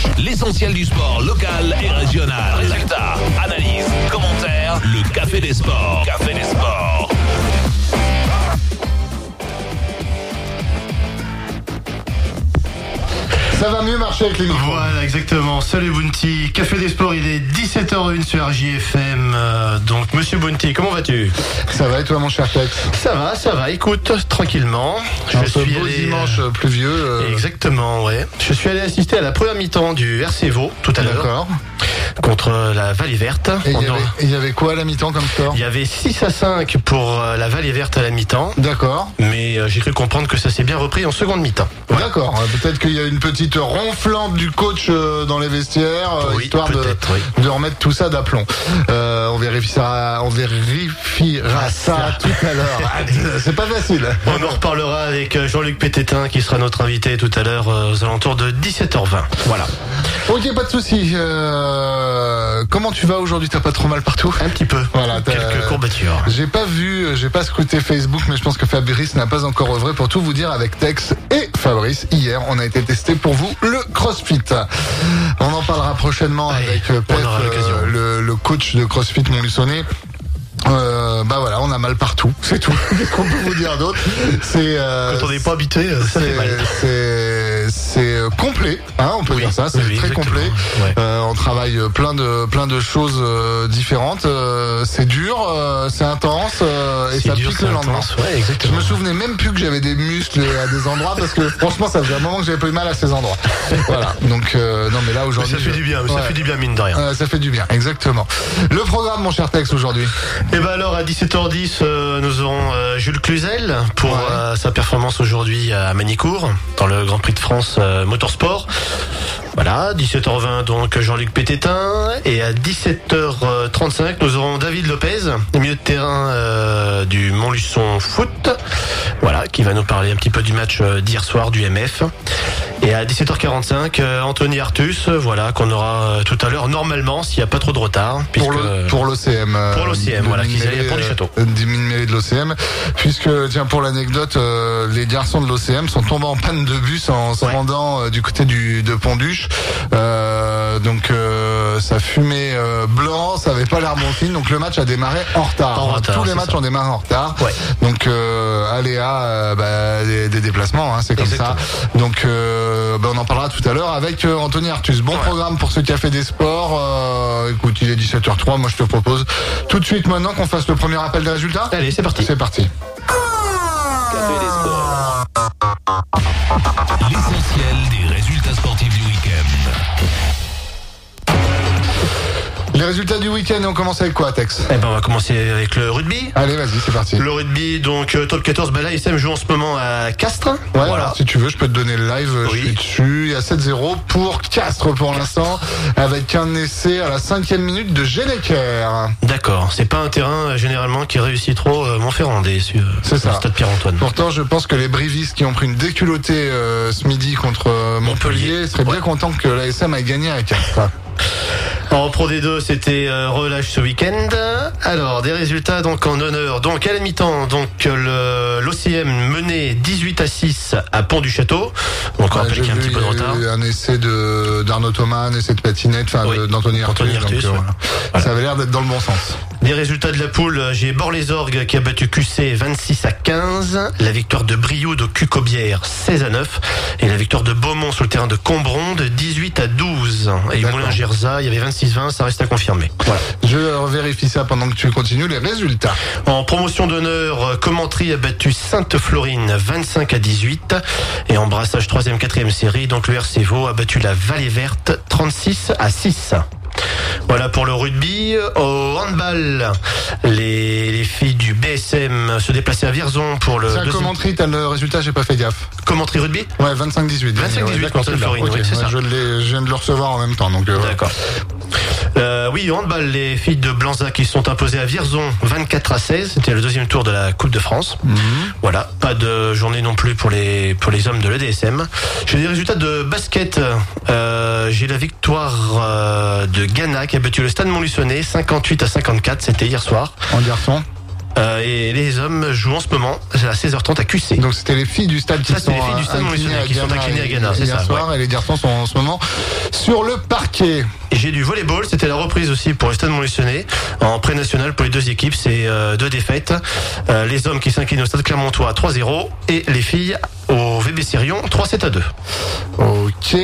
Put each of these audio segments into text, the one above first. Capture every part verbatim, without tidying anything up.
L'essentiel du sport local et régional. Résultats, analyses, commentaires. Le Café des Sports. Café des Sports. Ça va mieux marcher avec les micros. Voilà, exactement. Salut Bounty. Café des Sports, il est dix-sept heures zéro un sur R J F M. Euh, donc, monsieur Bounty, comment vas-tu? Ça va et toi, mon cher Tex? Ça va, ça va. Écoute, tranquillement. Je Un suis beau allé... dimanche pluvieux. Euh... Exactement, ouais. Je suis allé assister à la première mi-temps du R C Vaud tout à l'heure. D'accord. Contre la Vallée Verte. Et il y, y avait quoi à la mi-temps comme score? Il y avait six à cinq pour la Vallée Verte à la mi-temps. D'accord. Mais euh, j'ai cru comprendre que ça s'est bien repris en seconde mi-temps. Ouais. D'accord. Peut-être qu'il y a une petite ronflante du coach euh, dans les vestiaires, euh, oui, histoire de, oui. de remettre tout ça d'aplomb. Euh, on vérifiera, on vérifiera ah, ça, ça tout à l'heure. C'est pas facile. On en reparlera avec Jean-Luc Pététin qui sera notre invité tout à l'heure euh, aux alentours de dix-sept heures vingt. Voilà. Ok, pas de souci. Euh, comment tu vas aujourd'hui? T'as pas trop mal partout? Un petit peu. Voilà. Quelques courbatures. J'ai pas vu, j'ai pas scruté Facebook, mais je pense que Fabrice n'a pas encore œuvré pour tout vous dire avec Tex et Fabrice. Hier, on a été testé pour vous le CrossFit. On en parlera prochainement Allez, avec Pef, euh, le, le coach de CrossFit Montluçonnet. Euh, bah voilà, on a mal partout, c'est tout. Qu'est-ce qu'on peut vous dire d'autre? C'est euh, quand on n'est pas habité, ça fait mal. C'est c'est complet, hein, on peut oui, dire ça. C'est oui, très exactement. complet. Ouais. Euh, on travaille plein de plein de choses euh, différentes. Euh, c'est dur, euh, c'est intense euh, et ça dur, pique le lendemain. Ouais, exactement. Je me souvenais même plus que j'avais des muscles à des endroits parce que franchement, ça faisait un moment que j'avais pas eu mal à ces endroits. Voilà. Donc euh, non, mais là aujourd'hui, ça fait je... du bien. Mais ouais. Ça fait du bien mine de rien. Euh, ça fait du bien, exactement. Le programme, mon cher Tex, aujourd'hui. Et ben alors à dix-sept heures dix, euh, nous aurons euh, Jules Cluzel pour ouais. euh, sa performance aujourd'hui à Magny-Cours dans le Grand Prix de France euh, Motorsport. Voilà, dix-sept heures vingt donc Jean-Luc Pététin et à dix-sept heures trente-cinq nous aurons David Lopez, milieu de terrain euh, du Montluçon Foot. Voilà, qui va nous parler un petit peu du match euh, d'hier soir du M F. Et à dix-sept heures quarante-cinq, euh, Anthony Artus, euh, voilà, qu'on aura euh, tout à l'heure, normalement, s'il n'y a pas trop de retard. Puisque, pour, le, pour l'O C M. Euh, pour l'O C M, voilà, qui est à Pont-du-Château. dix mille mêlées de l'O C M. Puisque, tiens, pour l'anecdote, euh, les garçons de l'O C M sont tombés en panne de bus en se ouais. rendant euh, du côté du, de Pont-Duche. Euh, donc, euh, ça fumait euh, blanc, ça avait pas l'air bon signe. Donc, le match a démarré en retard. En retard Tous les matchs ça. ont démarré en retard. Ouais. Donc, euh, aléa euh, bah, des, des déplacements, hein, c'est comme Exactement. ça. Donc, euh, bah, on en parlera tout à l'heure avec euh, Anthony Artus. Bon ouais. programme pour ce Café des Sports. Euh, écoute, il est dix-sept heures trois. Moi, je te propose tout de suite maintenant qu'on fasse le premier rappel des résultats. Allez, c'est parti. C'est parti. Café des Sports. L'essentiel des résultats sportifs du week-end. Les résultats du week-end, on commence avec quoi, Tex? Eh ben, on va commencer avec le rugby. Allez, vas-y, c'est parti. Le rugby, donc euh, top quatorze, ben là, l'A S M joue en ce moment à Castres. Ouais, voilà. Alors, si tu veux, je peux te donner le live, oui. Je suis dessus. Il y a sept zéro pour Castres pour l'instant, avec un essai à la cinquième minute de Genecker. D'accord, c'est pas un terrain euh, généralement qui réussit trop euh, Montferrandais, sur c'est ça. le stade Pierre-Antoine. Pourtant, je pense que les Brivistes qui ont pris une déculottée euh, ce midi contre euh, Montpellier, Montpellier seraient ouais. bien contents que l'A S M ait gagné à Castres. En Pro D deux, c'était euh, relâche ce week-end. Alors, des résultats donc en honneur. Donc à la mi-temps, donc le l'O C M menait dix-huit à six à Pont-du-Château. Donc on ouais, rappelle qu'il y a un petit peu de retard. Il y a eu un essai de d'Arnaud Thomas, un essai de patinette, enfin oui. d'Anthony Artus. Artus donc, euh, ouais. voilà. Ça avait l'air d'être dans le bon sens. Les résultats de la poule, j'ai Bord-les-Orgues qui a battu Q C vingt-six à quinze, la victoire de Brioude au Cucobière seize à neuf et la victoire de Beaumont sur le terrain de Combronde dix-huit à douze. Et Moulin-Gerza, il y avait vingt-six vingt, ça reste à confirmer. Voilà. Je vérifie ça pendant que tu continues les résultats. En promotion d'honneur, Commentry a battu Sainte-Florine vingt-cinq à dix-huit et en brassage troisième quatrième série, donc le R C Vaud a battu la Vallée Verte trente-six à six. Voilà pour le rugby. Au handball, les, les filles du B S M se déplaçaient à Vierzon pour le... C'est un Commentry, t'as le résultat, j'ai pas fait gaffe. Commentry rugby ? Ouais, vingt-cinq dix-huit. vingt-cinq dix-huit contre Sainte-Florine, okay. Oui, c'est ça. Je, je viens de le recevoir en même temps, donc... Euh, D'accord. Euh, oui, au handball, les filles de Blanzac qui sont imposées à Vierzon vingt-quatre à seize. C'était le deuxième tour de la Coupe de France. Mm-hmm. Voilà, pas de journée non plus pour les pour les hommes de l'E D S M. J'ai des résultats de basket. Euh, j'ai la victoire euh, de Ghana qui a battu le Stade Montluçonnet cinquante-huit à cinquante-quatre. C'était hier soir. En garçon. Euh, et les hommes jouent en ce moment à seize heures trente à Q C. Donc c'était les filles du stade qui Ça, sont c'est les filles du stade inclinées à qui sont Ghana inclinées à Ghana, c'est hier ça, soir, ouais. et les garçons sont en ce moment sur le parquet. Et j'ai du volleyball, c'était la reprise aussi pour le Stade Montluçonnet en pré-national pour les deux équipes, c'est euh, deux défaites. Euh, les hommes qui s'inclinent au Stade Clermontois trois zéro et les filles au V B Sirion trois sept à deux. Ok.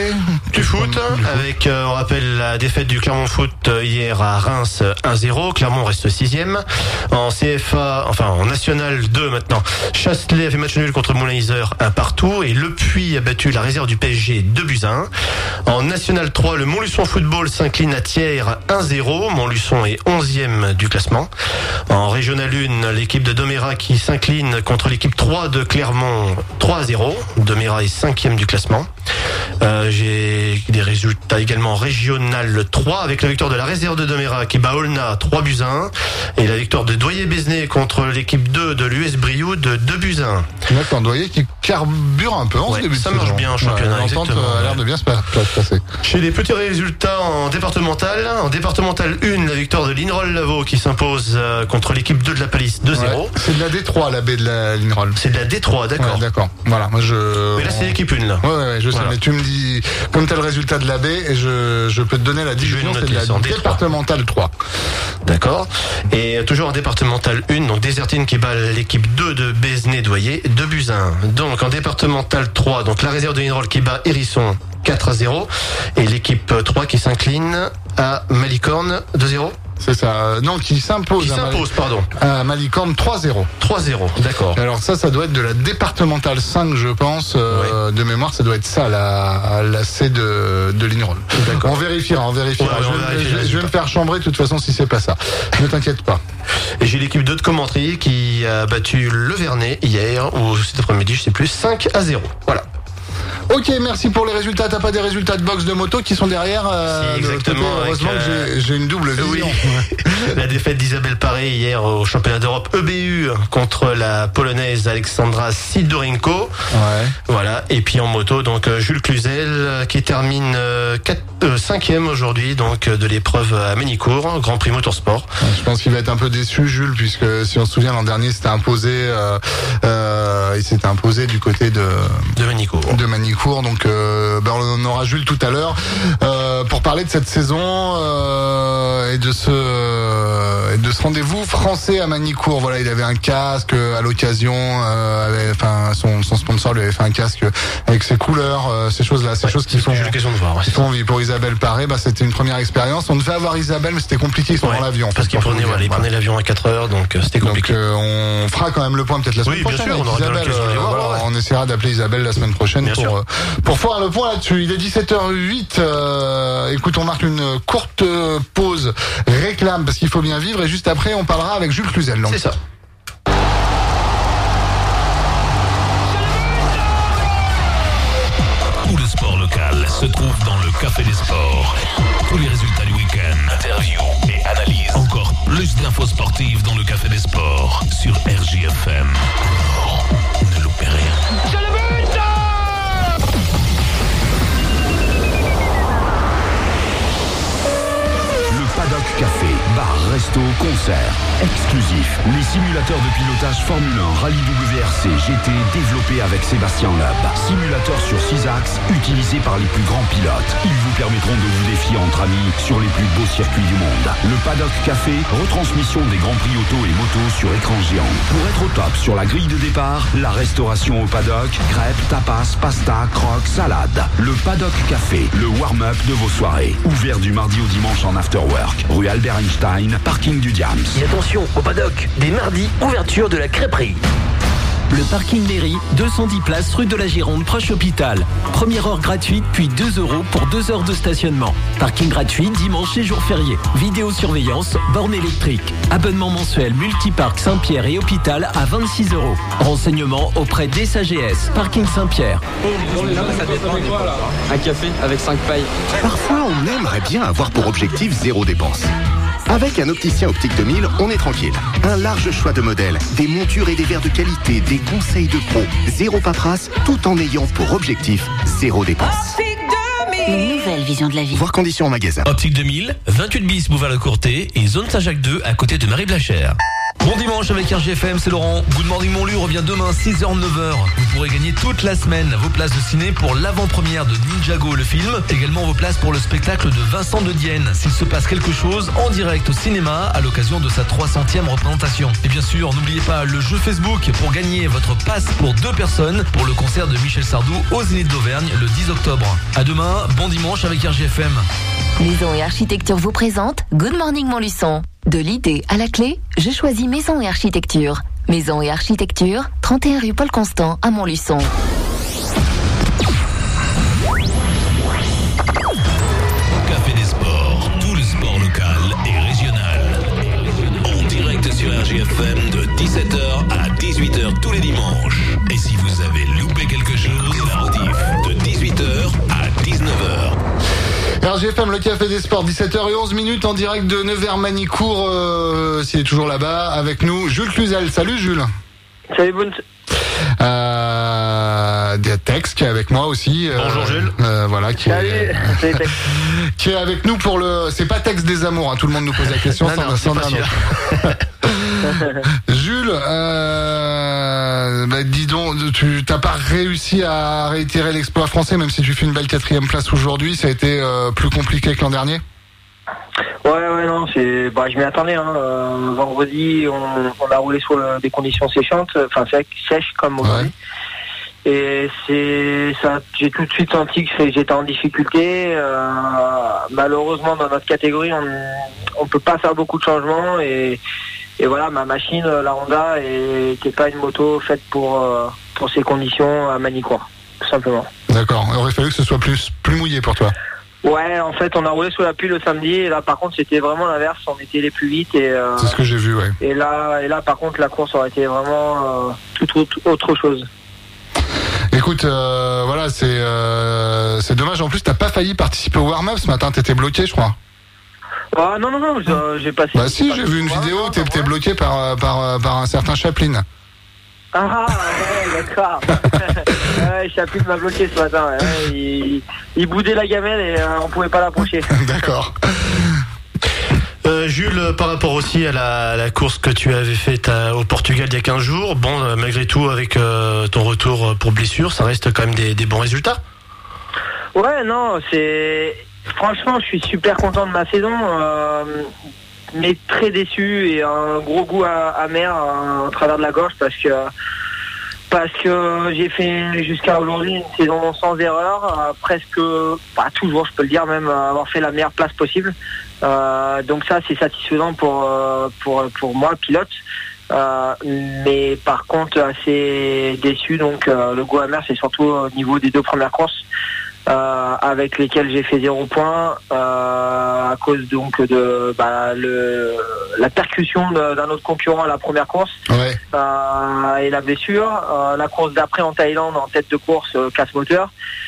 Du foot, avec, euh, on rappelle la défaite du Clermont Foot hier à Reims un zéro. Clermont reste sixième. En C F A, enfin en National deux maintenant, Chasselet a fait match nul contre Moulin-Isère un partout et Le Puy a battu la réserve du P S G deux buts à un. En National trois, le Montluçon Football s'incline à Thiers un zéro. Montluçon est onzième du classement. En Régional un, l'équipe de Domérat qui s'incline contre l'équipe trois de Clermont trois à zéro. Domérat est cinquième du classement. Euh, j'ai des résultats également régional trois avec la victoire de la réserve de Domérat qui bat Aulnat trois buts à un et la victoire de Doyer-Bézeny contre l'équipe deux de l'U S Brioude de deux buts à un. D'accord, Doyer qui carbure un peu en Ouais, ce début de ça saison. marche bien en championnat, Ouais, l'entente exactement, a l'air ouais. de bien se passer. Chez les petits résultats en départemental, en départemental un, la victoire de l'Inroll-Lavaux qui s'impose euh, contre l'équipe deux de la Palisse deux zéro. Ouais, c'est de la D trois, la baie de la Lineroll. C'est de la D trois, d'accord. Ouais, d'accord. Voilà, moi je. Mais là c'est l'équipe un là. Ouais, ouais, ouais, je sais, Voilà. mais tu me dis, comme t'as le résultat de la baie, et je, je peux te donner la division, Je vais c'est de la noter ça en D trois. départementale trois. D'accord. Et toujours en départemental un, donc Désertine qui bat l'équipe deux de Bézeny-Doyer, deux buts à un. Donc en départemental trois, donc la réserve de Lineroll qui bat Hérisson quatre à zéro. Et l'équipe trois qui s'incline à Malicorne deux zéro. C'est ça. Euh, Non, qui s'impose. Qui à Mali- s'impose, pardon. À Malicorne trois zéro. trois zéro, d'accord. Alors ça, ça doit être de la départementale cinq, je pense. Euh, De mémoire, ça doit être ça, la, la C de, de Lineroll. D'accord. On vérifiera, on vérifiera. Ouais, ouais, je, on vais- vérifie je- les je vais me résultats. faire chambrer de toute façon si c'est pas ça. Ne t'inquiète pas. Et j'ai l'équipe deux de Commentry qui a battu le Vernet hier, ou cet après-midi, je sais plus, cinq à zéro. Voilà. Ok, merci pour les résultats. T'as pas des résultats de boxe de moto qui sont derrière euh, Si, de l'autre exactement, côté. Heureusement avec, euh, que j'ai- j'ai une double vision. Oui. La défaite d'Isabelle Paré hier au championnat d'Europe E B U contre la polonaise Alexandra Sidorenko. Ouais. Voilà. Et puis en moto, donc euh, Jules Cluzel euh, qui termine euh, quatre, euh, cinquième aujourd'hui donc euh, de l'épreuve à Ménicourt, Grand Prix Motorsport. Je pense qu'il va être un peu déçu, Jules, puisque si on se souvient, l'an dernier, c'était imposé, euh, euh, il s'était imposé du côté de, De Ménicourt. de Manicourt. Donc, euh, ben, on aura Jules tout à l'heure euh, pour parler de cette saison euh, et de ce et de ce rendez-vous français à Manicourt. Voilà, il avait un casque à l'occasion. Euh, avait- enfin, son, son sponsor lui avait fait un casque avec ses couleurs, euh, ces choses-là, ces Ouais, choses qui font. J'ai eu l'occasion de voir. ouais. qui font envie. Pour Isabelle Paré, bah, c'était une première expérience. On devait avoir Isabelle, mais c'était compliqué. Ils sont Ouais, dans l'avion. en parce fait, qu'il pour prenait, tout vous voilà, il dire. prenait l'avion à quatre heures, donc euh, c'était Donc compliqué. euh, on fera quand même le point peut-être la semaine Oui, bien prochaine sûr, avec on aura bien Isabelle. l'occasion de les Euh, voir, voilà, ouais. on essaiera d'appeler Isabelle la semaine prochaine Bien pour sûr. euh, pour faire le point là-dessus. Il est dix-sept heures huit. Euh, écoute, on marque une courte euh, pause réclame parce qu'il faut bien vivre et juste après on parlera avec Jules Cluzel. Donc. C'est ça. Tout le sport local se trouve dans le Café des Sports. Tous les résultats du week-end, interviews et analyses. Encore plus d'infos sportives dans le Café des Sports sur R J F M. Alors, ne loupez rien. Le Paddock Café, bar, resto, concert. Exclusif, les simulateurs de pilotage Formule un, Rallye W R C, G T développés avec Sébastien Loeb. Simulateurs sur six axes, utilisés par les plus grands pilotes. Ils vous permettront de vous défier entre amis sur les plus beaux circuits du monde. Le Paddock Café, retransmission des grands prix auto et moto sur écran géant. Pour être au top sur la grille de départ, la restauration au paddock, crêpes, tapas, pasta, croques, salade. Le Paddock Café, le warm-up de vos soirées. Ouvert du mardi au dimanche en afterwork. Rue Albert Einstein, parking du Diams. Et attention, au paddock, dès mardi, ouverture de la crêperie. Le parking mairie, deux cent dix places rue de la Gironde, proche hôpital. Première heure gratuite, puis deux euros pour deux heures de stationnement. Parking gratuit dimanche et jours fériés. Vidéosurveillance, borne électrique. Abonnement mensuel multiparc Saint-Pierre et hôpital à vingt-six euros. Renseignements auprès des S A G S. Parking Saint-Pierre. Un café avec cinq pailles. Parfois, on aimerait bien avoir pour objectif zéro dépense. Avec un opticien optique deux mille, on est tranquille. Un large choix de modèles, des montures et des verres de qualité, des conseils de pros, zéro paperasse, tout en ayant pour objectif zéro dépense. Une nouvelle vision de la vie. Voir conditions en magasin. Optique deux mille, vingt-huit bis boulevard Le Courtet et zone Saint-Jacques deux à côté de Marie-Blachère. Bon dimanche avec R J F M, c'est Laurent. Good Morning Montlu revient demain six heures neuf heures. Vous pourrez gagner toute la semaine vos places de ciné pour l'avant-première de Ninjago le film. Également vos places pour le spectacle de Vincent de Dienne, s'il se passe quelque chose, en direct au cinéma à l'occasion de sa trois centième représentation. Et bien sûr, n'oubliez pas le jeu Facebook pour gagner votre passe pour deux personnes pour le concert de Michel Sardou au Zénith d'Auvergne le dix octobre. À demain, bon dimanche avec R J F M. Maison et Architecture vous présente Good Morning Montluçon. De l'idée à la clé, je choisis Maison et Architecture. Maison et Architecture, trente et un rue Paul Constant à Montluçon. Café des Sports, tout le sport local et régional. En direct sur R J F M de dix-sept heures à dix-huit heures tous les dimanches. Et si vous avez loupé quelque chose, la rediff de dix-huit heures à dix-neuf heures. R J F M, le Café des Sports, dix-sept heures onze minutes en direct de Nevers-Manicourt, euh, s'il est toujours là-bas, avec nous, Jules Cluzel. Salut Jules. Salut Boone. Euh, il y a Tex qui est avec moi aussi. Euh, Bonjour Jules. Euh, voilà, qui Salut. est, Salut Tex. qui est avec nous pour le. C'est pas Tex des amours, hein, tout le monde nous pose la question. Non, non, c'est pas sûr. Jules, euh, bah, dis donc, tu t'as pas réussi à réitérer l'exploit français, même si tu fais une belle quatrième place aujourd'hui. Ça a été euh, plus compliqué que l'an dernier. Ouais, ouais, non, c'est, bah, je m'y attendais. Hein. Euh, vendredi, on, on a roulé sur le, des conditions séchantes, enfin sèches, sèches comme aujourd'hui. Ouais. Et c'est ça, j'ai tout de suite senti que j'étais en difficulté. Euh, malheureusement, dans notre catégorie, on on peut pas faire beaucoup de changements et Et voilà, ma machine, la Honda, n'était pas une moto faite pour, euh, pour ces conditions à Manicourt, tout simplement. D'accord. Il aurait fallu que ce soit plus, plus mouillé pour toi. Ouais, en fait, on a roulé sous la pluie le samedi, et là, par contre, c'était vraiment l'inverse. On était les plus vite. Et, euh, c'est ce que j'ai vu, ouais. Et là, et là, par contre, la course aurait été vraiment euh, tout autre, autre chose. Écoute, euh, voilà, c'est, euh, c'est dommage. En plus, t'as pas failli participer au warm-up ce matin. T'étais bloqué, je crois. Ah non, non, non, j'ai passé... Bah si, j'ai vu une vidéo où t'es, t'es bloqué par, par, par un certain Chaplin. Ah, ouais, d'accord. Ouais, Chaplin m'a bloqué ce matin. Ouais. Il, il boudait la gamelle et euh, on pouvait pas l'approcher. D'accord. Euh, Jules, par rapport aussi à la, à la course que tu avais faite à, au Portugal il y a quinze jours, bon, euh, malgré tout, avec euh, ton retour pour blessure, ça reste quand même des, des bons résultats. Ouais, non, c'est... Franchement, je suis super content de ma saison, euh, mais très déçu et un gros goût à, amer à, à travers de la gorge parce que parce que j'ai fait jusqu'à aujourd'hui une saison sans erreur, euh, presque, pas toujours, je peux le dire, même avoir fait la meilleure place possible. Euh, donc ça, c'est satisfaisant pour pour pour moi, pilote. Euh, mais par contre, assez déçu. Donc euh, le goût amer, c'est surtout au niveau des deux premières courses. Euh, avec lesquels j'ai fait zéro point euh, à cause donc de bah, le, la percussion de, d'un autre concurrent à la première course. Ouais. Euh, et la blessure. Euh, la course d'après en Thaïlande en tête de course, euh, casse moteur.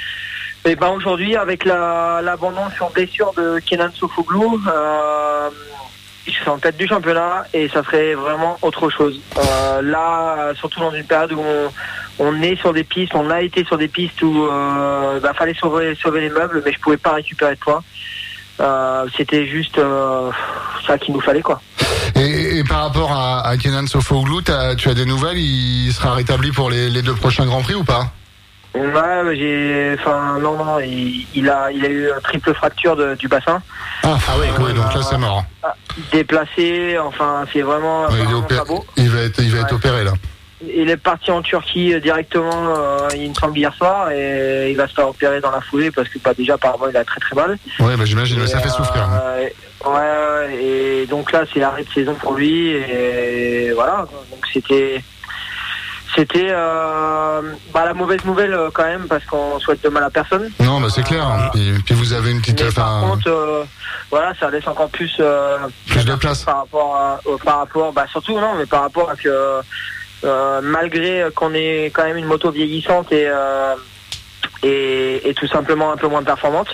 Et ben aujourd'hui avec la, l'abandon sur blessure de Kenan Sofoglou, euh, je suis en tête du championnat et ça serait vraiment autre chose. Euh, là, surtout dans une période où on On est sur des pistes, on a été sur des pistes où euh, bah, fallait sauver, sauver les meubles, mais je pouvais pas récupérer de points. Euh, c'était juste euh, ça qu'il nous fallait, quoi. Et, et par rapport à, à Kenan Sofoglou, tu as des nouvelles? Il sera rétabli pour les, les deux prochains Grands Prix ou pas? Ouais, j'ai, enfin non non, il, il a, il a eu une triple fracture de, du bassin. Ah, ah ouais, ouais, donc là c'est mort. Déplacé, enfin c'est vraiment, ouais, il, est opéré, pas beau. il va être, il va ouais. être opéré là. Il est parti en Turquie directement, euh, il me semble hier soir, et il va se faire opérer dans la foulée parce que bah, déjà apparemment il a très très mal. Ouais, bah j'imagine, mais ça euh, fait souffrir. Euh, ouais, et donc là c'est l'arrêt de saison pour lui, et voilà. Donc c'était, c'était euh, bah, la mauvaise nouvelle quand même parce qu'on souhaite de mal à personne. Non, bah c'est clair. Euh, puis, puis vous avez une petite. Mais par contre, euh, voilà, ça laisse encore plus. Euh, plus de place. Par rapport, à, euh, par rapport, bah surtout non, mais par rapport à que. Euh, malgré qu'on ait quand même une moto vieillissante et, euh, et, et tout simplement un peu moins performante,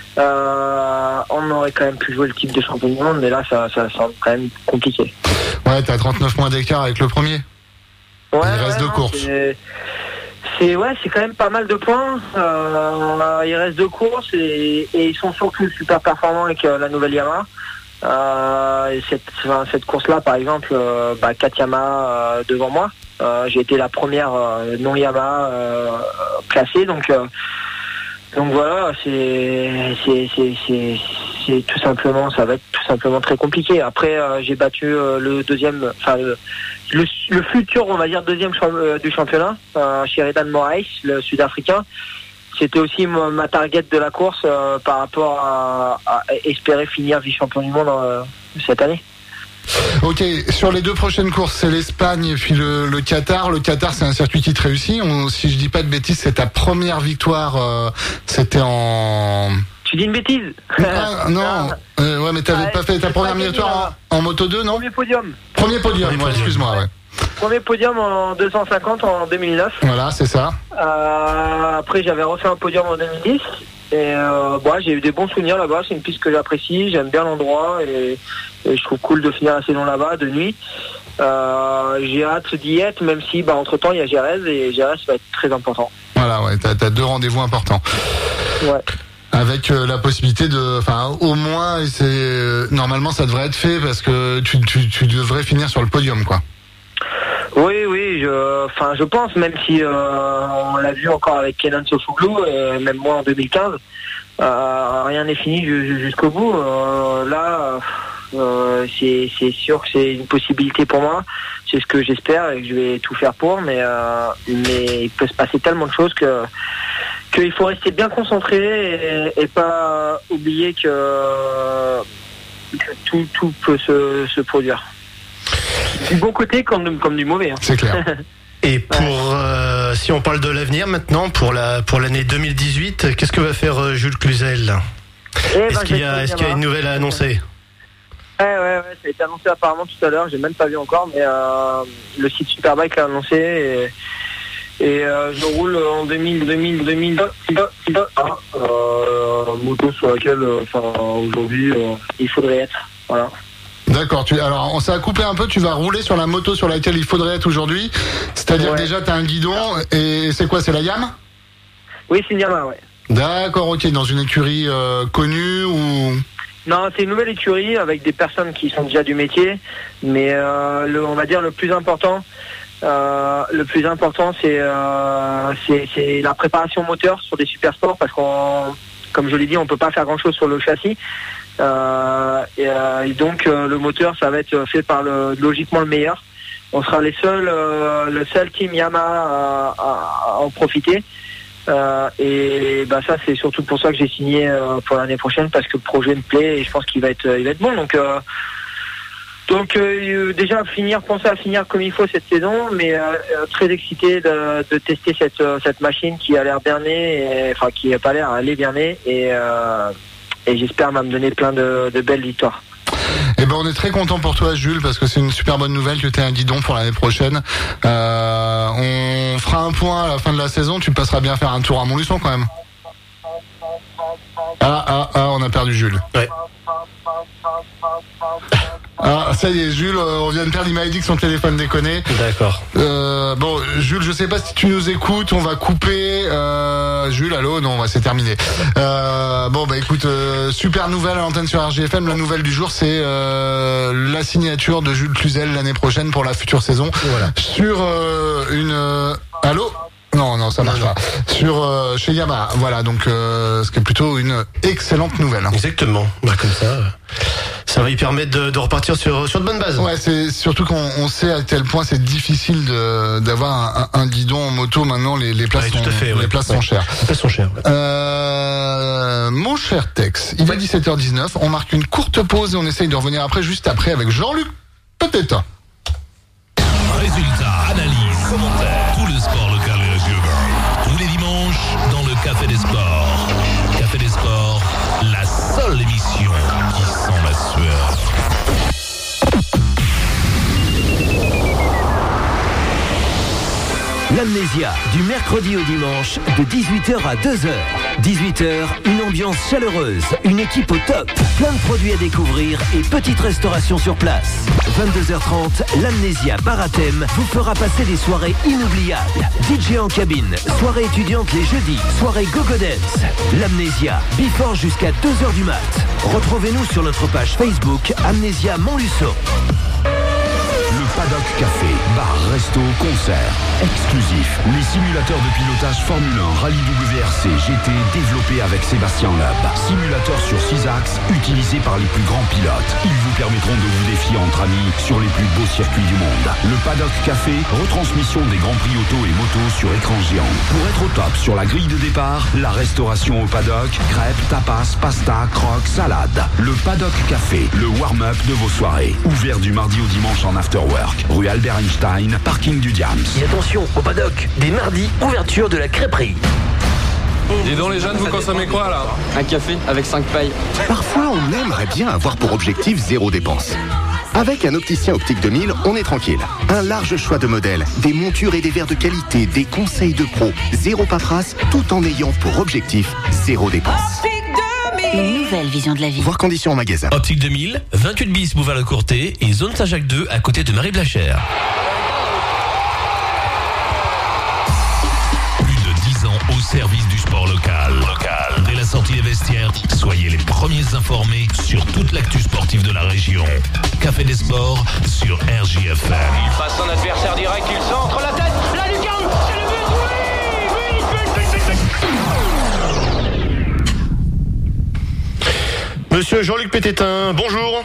euh, on aurait quand même pu jouer le titre de champion du monde, mais là ça, ça semble quand même compliqué. Ouais, t'as trente-neuf points d'écart avec le premier. Ouais, il reste ouais, deux non, courses. C'est, c'est, ouais, c'est quand même pas mal de points. Euh, il reste deux courses et, et ils sont surtout super performants avec euh, la nouvelle Yamaha. Euh, et cette, enfin, cette course-là, par exemple, euh, bah, quatre Yamaha euh, devant moi. Euh, j'ai été la première euh, non Yamaha euh, classée, donc euh, donc voilà, c'est c'est, c'est c'est c'est tout simplement, ça va être tout simplement très compliqué. Après, euh, j'ai battu euh, le deuxième, enfin le, le le futur, on va dire deuxième champ, euh, du championnat, euh, Sheridan Moraes, le Sud-Africain. C'était aussi ma, ma target de la course euh, par rapport à, à espérer finir vice-champion du monde euh, cette année. Ok, sur les deux prochaines courses, c'est l'Espagne et puis le, le Qatar. Le Qatar, c'est un circuit qui te réussit. On, si je dis pas de bêtises, c'est ta première victoire. Euh, c'était en... Tu dis une bêtise? Ah, non, euh, ouais, mais t'avais ah, pas fait ta première victoire en, en Moto deux, non? Premier podium. Premier podium, Premier ouais, excuse-moi, ouais. Premier podium en deux cent cinquante en deux mille neuf. Voilà, c'est ça. Euh, après, j'avais refait un podium en deux mille dix. Et euh, bon, j'ai eu des bons souvenirs là-bas. C'est une piste que j'apprécie. J'aime bien l'endroit et, et je trouve cool de finir la saison là-bas de nuit. Euh, j'ai hâte d'y être, même si bah, entre-temps, il y a Jerez et Jerez va être très important. Voilà, ouais, t'as, t'as deux rendez-vous importants. Ouais. Avec euh, la possibilité de, enfin, au moins, c'est euh, normalement, ça devrait être fait parce que tu, tu, tu devrais finir sur le podium, quoi. Oui, oui, je, enfin, je pense, même si euh, on l'a vu encore avec Kenan Sofuglou, et même moi en deux mille quinze, euh, rien n'est fini jusqu'au bout. Euh, là, euh, c'est, c'est sûr que c'est une possibilité pour moi. C'est ce que j'espère et que je vais tout faire pour, mais, euh, mais il peut se passer tellement de choses que qu'il faut rester bien concentré et, et pas oublier que, que tout, tout peut se, se produire. Du bon côté comme, comme du mauvais. Hein. C'est clair. Et pour euh, si on parle de l'avenir maintenant, pour la pour l'année deux mille dix-huit, qu'est-ce que va faire euh, Jules Cluzel? eh Est-ce ben, qu'il y a est-ce qu'il y a une nouvelle à annoncer? Ouais, ouais, ouais, ça a été annoncé apparemment tout à l'heure, j'ai même pas vu encore, mais euh, le site Superbike l'a annoncé et, et euh, je roule en deux mille, deux mille, deux mille, euh, moto sur laquelle, enfin, aujourd'hui, euh, il faudrait être, voilà. D'accord, tu, alors on s'est coupé un peu, tu vas rouler sur la moto sur laquelle il faudrait être aujourd'hui, c'est-à-dire ouais. Déjà tu as un guidon, et c'est quoi, c'est la Yamaha? Oui, c'est une Yamaha, ouais. D'accord, ok, dans une écurie euh, connue ou... Non, c'est une nouvelle écurie avec des personnes qui sont déjà du métier, mais euh, le, on va dire le plus important, euh, le plus important c'est, euh, c'est, c'est la préparation moteur sur des super sports, parce qu'on, comme je l'ai dit, on peut pas faire grand chose sur le châssis. Euh, et, euh, et donc euh, le moteur, ça va être fait par le, logiquement le meilleur. On sera les seuls, euh, le seul team Yamaha à, à, à en profiter. Euh, et bah ça, c'est surtout pour ça que j'ai signé euh, pour l'année prochaine, parce que le projet me plaît et je pense qu'il va être, il va être bon. Donc, euh, donc euh, déjà finir, penser à finir comme il faut cette saison, mais euh, très excité de, de tester cette cette machine qui a l'air bien née, et, enfin qui n'a pas l'air, elle est bien née et euh, et j'espère va me donner plein de, de belles victoires. Eh ben, on est très content pour toi, Jules, parce que c'est une super bonne nouvelle que tu aies un guidon pour l'année prochaine. Euh, on fera un point à la fin de la saison. Tu passeras bien faire un tour à Montluçon quand même. Ah, ah, ah, on a perdu Jules. Ouais. Ah, ça y est, Jules, euh, on vient de perdre, il m'a dit que son téléphone déconnait. D'accord. Euh, bon, Jules, je sais pas si tu nous écoutes, on va couper. Euh, Jules, allô? Non, c'est terminé. Euh, bon, bah écoute, euh, super nouvelle à l'antenne sur R G F M. La nouvelle du jour, c'est euh, la signature de Jules Cluzel l'année prochaine pour la future saison. Voilà. Sur euh, une... Euh, allô? Non, non, ça marche non, pas. Non. Sur euh, chez Yamaha, voilà, donc euh, ce qui est plutôt une excellente nouvelle. Exactement. Bah, comme ça, euh, ça va y permettre de, de repartir sur sur de bonnes bases. Ouais, c'est surtout qu'on on sait à quel point c'est difficile de, d'avoir un, un guidon en moto maintenant. Les, les places, ouais, sont, fait, ouais. les places ouais. sont chères. Les places sont chères. Ouais. Euh, mon cher Tex, il ouais. est dix-sept heures dix-neuf. On marque une courte pause et on essaye de revenir après, juste après, avec Jean-Luc Peut-être. Résultats, analyse, commentaires, tout le sport local et régional. Tous les dimanches dans le Café des Sports. Café des Sports, la seule émission qui sent la sueur. L'amnésie L'Amnésia, du mercredi au dimanche, de dix-huit heures à deux heures. dix-huit heures, une ambiance chaleureuse, une équipe au top, plein de produits à découvrir et petite restauration sur place. vingt-deux heures trente, l'Amnésia Bar à thème vous fera passer des soirées inoubliables. D J en cabine, soirée étudiante les jeudis, soirée Go-Go Dance. L'Amnésia, before jusqu'à deux heures du mat. Retrouvez-nous sur notre page Facebook Amnésia Montluçon. Le Paddock Café, bar, resto, concert. Exclusif. Les simulateurs de pilotage Formule un, Rallye W R C, G T développés avec Sébastien Loeb. Simulateurs sur six axes utilisés par les plus grands pilotes. Ils vous permettront de vous défier entre amis sur les plus beaux circuits du monde. Le Paddock Café, retransmission des grands prix auto et moto sur écran géant. Pour être au top sur la grille de départ, la restauration au paddock, crêpes, tapas, pasta, croques, salade. Le Paddock Café, le warm-up de vos soirées. Ouvert du mardi au dimanche en afterwork. Rue Albert Einstein, parking du Diams. Et attention, au paddock, des mardis, ouverture de la crêperie. Dis donc les jeunes, vous consommez quoi là? Un café avec cinq pailles. Parfois, on aimerait bien avoir pour objectif zéro dépense. Avec un opticien optique deux mille, on est tranquille. Un large choix de modèles, des montures et des verres de qualité, des conseils de pros, zéro paperasse, tout en ayant pour objectif zéro dépense. Une nouvelle vision de la vie. Voir conditions en magasin. Optique deux mille, vingt-huit bis boulevard Le Courtet et zone Saint-Jacques deux à côté de Marie-Blachère. Plus de dix ans au service du sport local. Local. Dès la sortie des vestiaires, soyez les premiers informés sur toute l'actu sportive de la région. Café des Sports sur R J F M. Il passe son adversaire direct, il centre la tête, la lucarne, c'est le but, oui, oui, but, but, but, but. Monsieur Jean-Luc Pététin, bonjour.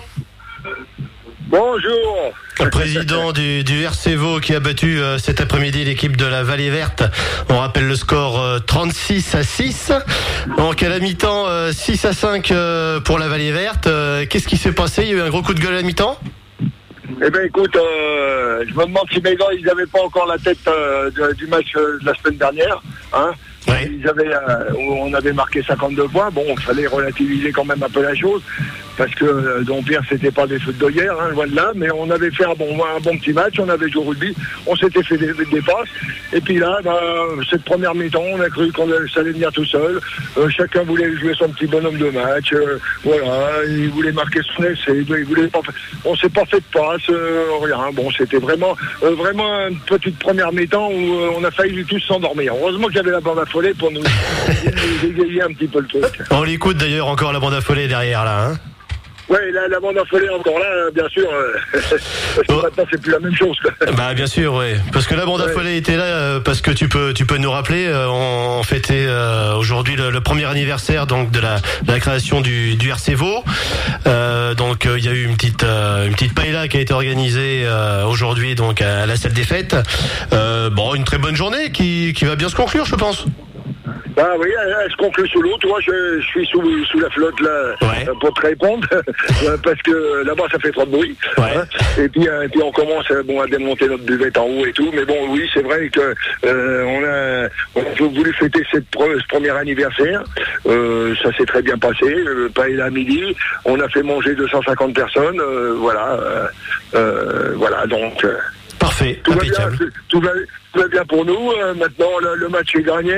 Bonjour. Le président du, du R C Vaud qui a battu euh, cet après-midi l'équipe de la Vallée Verte. On rappelle le score euh, trente-six à six. Donc à la mi-temps, euh, six à cinq euh, pour la Vallée Verte. Euh, qu'est-ce qui s'est passé? Il y a eu un gros coup de gueule à la mi-temps? Eh ben écoute, euh, je me demande si mes gars, ils n'avaient pas encore la tête euh, de, du match euh, de la semaine dernière. Hein. Ouais. Ils avaient, euh, on avait marqué cinquante-deux points. Bon, il fallait relativiser quand même un peu la chose, parce que euh, Dompierre, c'était pas des foot de hier, hein, loin de là, mais on avait fait un bon, un bon petit match, on avait joué au rugby, on s'était fait des, des passes, et puis là, bah, cette première mi-temps, on a cru qu'on allait venir tout seul, euh, chacun voulait jouer son petit bonhomme de match, euh, voilà, il voulait marquer son essai, il voulait pas, on s'est pas fait de passe, euh, rien, bon, c'était vraiment, euh, vraiment une petite première mi-temps où euh, on a failli tous s'endormir. Heureusement qu'il y avait la bande affolée pour nous, nous égayer un petit peu le truc. On l'écoute d'ailleurs encore la bande affolée derrière là, hein. Ouais, la, la bande affolée encore là, bien sûr, euh, parce que oh. Maintenant c'est plus la même chose. Bah bien sûr, ouais, parce que la bande affolée ouais. était là, euh, parce que tu peux, tu peux nous rappeler, euh, on, on fêtait euh, aujourd'hui le, le premier anniversaire donc de la, de la création du, du R C Vaud. Euh, donc il euh, y a eu une petite, euh, une petite paella qui a été organisée euh, aujourd'hui donc à la salle des fêtes. Euh, bon, une très bonne journée qui, qui va bien se conclure, je pense. Bah oui, elle, elle se conclut sous l'eau, tu vois, je, je suis sous, sous la flotte là, ouais. pour te répondre, parce que là-bas ça fait trop de bruit, ouais. hein, et puis, euh, et puis on commence bon, à démonter notre buvette en haut et tout, mais bon oui c'est vrai que euh, on, a, on a voulu fêter cette pre, ce premier anniversaire, euh, ça s'est très bien passé, euh, paella à midi, on a fait manger deux cent cinquante personnes, euh, voilà, euh, euh, voilà donc... Euh, Parfait, tout va, bien, tout, va, tout va bien pour nous. Euh, maintenant, le, le match est gagné.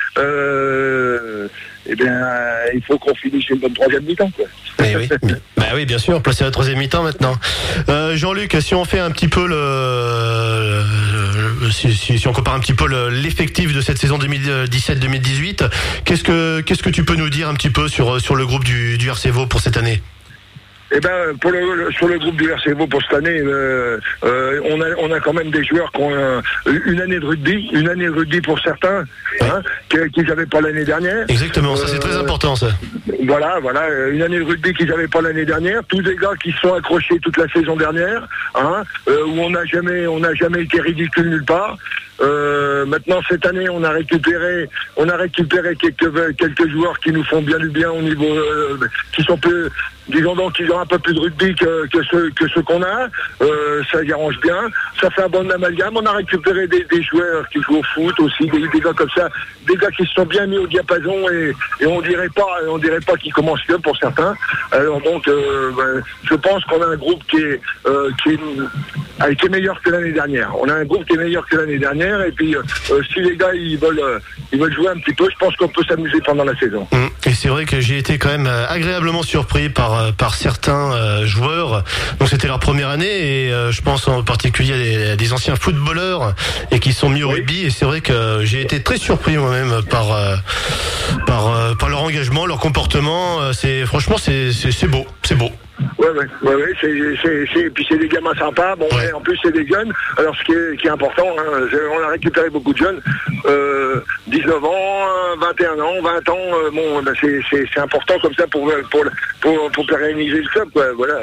Euh, eh bien, euh, il faut qu'on finisse une bonne troisième mi-temps, quoi. Eh oui, bah oui, bien sûr, placer la troisième mi-temps maintenant. Euh, Jean-Luc, si on fait un petit peu le, le si, si, si on compare un petit peu le, l'effectif de cette saison deux mille dix-sept deux mille dix-huit, qu'est-ce que qu'est-ce que tu peux nous dire un petit peu sur sur le groupe du, du R C Vaud pour cette année? Eh ben, pour le, le, sur le groupe du R C Vaud pour cette année, euh, euh, on a on a quand même des joueurs qui ont euh, une année de rugby, une année de rugby pour certains, ouais. hein, qu'ils n'avaient pas l'année dernière. Exactement, ça c'est euh, très important ça. Voilà, voilà, une année de rugby qu'ils n'avaient pas l'année dernière. Tous des gars qui se sont accrochés toute la saison dernière, hein, euh, où on n'a jamais on n'a jamais été ridicule nulle part. Euh, maintenant cette année on a récupéré on a récupéré quelques quelques joueurs qui nous font bien du bien au niveau euh, qui sont plus disons donc qui ont un peu plus de rugby que, que ceux que ceux qu'on a, euh, ça y arrange bien, ça fait un bon amalgame. On a récupéré des, des joueurs qui jouent au foot aussi, des, des gars comme ça, des gars qui se sont bien mis au diapason et, et on dirait pas on dirait pas qu'ils commencent bien pour certains. Alors donc euh, ben, je pense qu'on a un groupe qui est euh, qui est ah, qui est meilleur que l'année dernière. On a un groupe qui est meilleur que l'année dernière, et puis euh, si les gars ils veulent, euh, ils veulent jouer un petit peu, je pense qu'on peut s'amuser pendant la saison. Mmh. Et c'est vrai que j'ai été quand même agréablement surpris par par certains euh, joueurs. Donc c'était leur première année, et euh, je pense en particulier à des, à des anciens footballeurs et qui sont mis au oui. rugby. Et c'est vrai que j'ai été très surpris moi-même par euh, par euh, par leur engagement, leur comportement. C'est franchement c'est c'est, c'est beau, c'est beau. Ouais, ouais, ouais, ouais, c'est, c'est, c'est, puis c'est des gamins sympas, bon, ouais. Et en plus c'est des jeunes, alors ce qui est, qui est important, hein, on a récupéré beaucoup de jeunes, euh, dix-neuf ans, vingt et un ans, vingt ans, euh, bon, ben c'est, c'est, c'est important comme ça pour, pour, pour, pour pérenniser le club, quoi, voilà.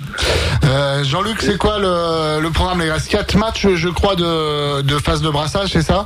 Euh, Jean-Luc, c'est quoi le, le programme? Il reste quatre matchs, je crois, de, de phase de brassage, c'est ça?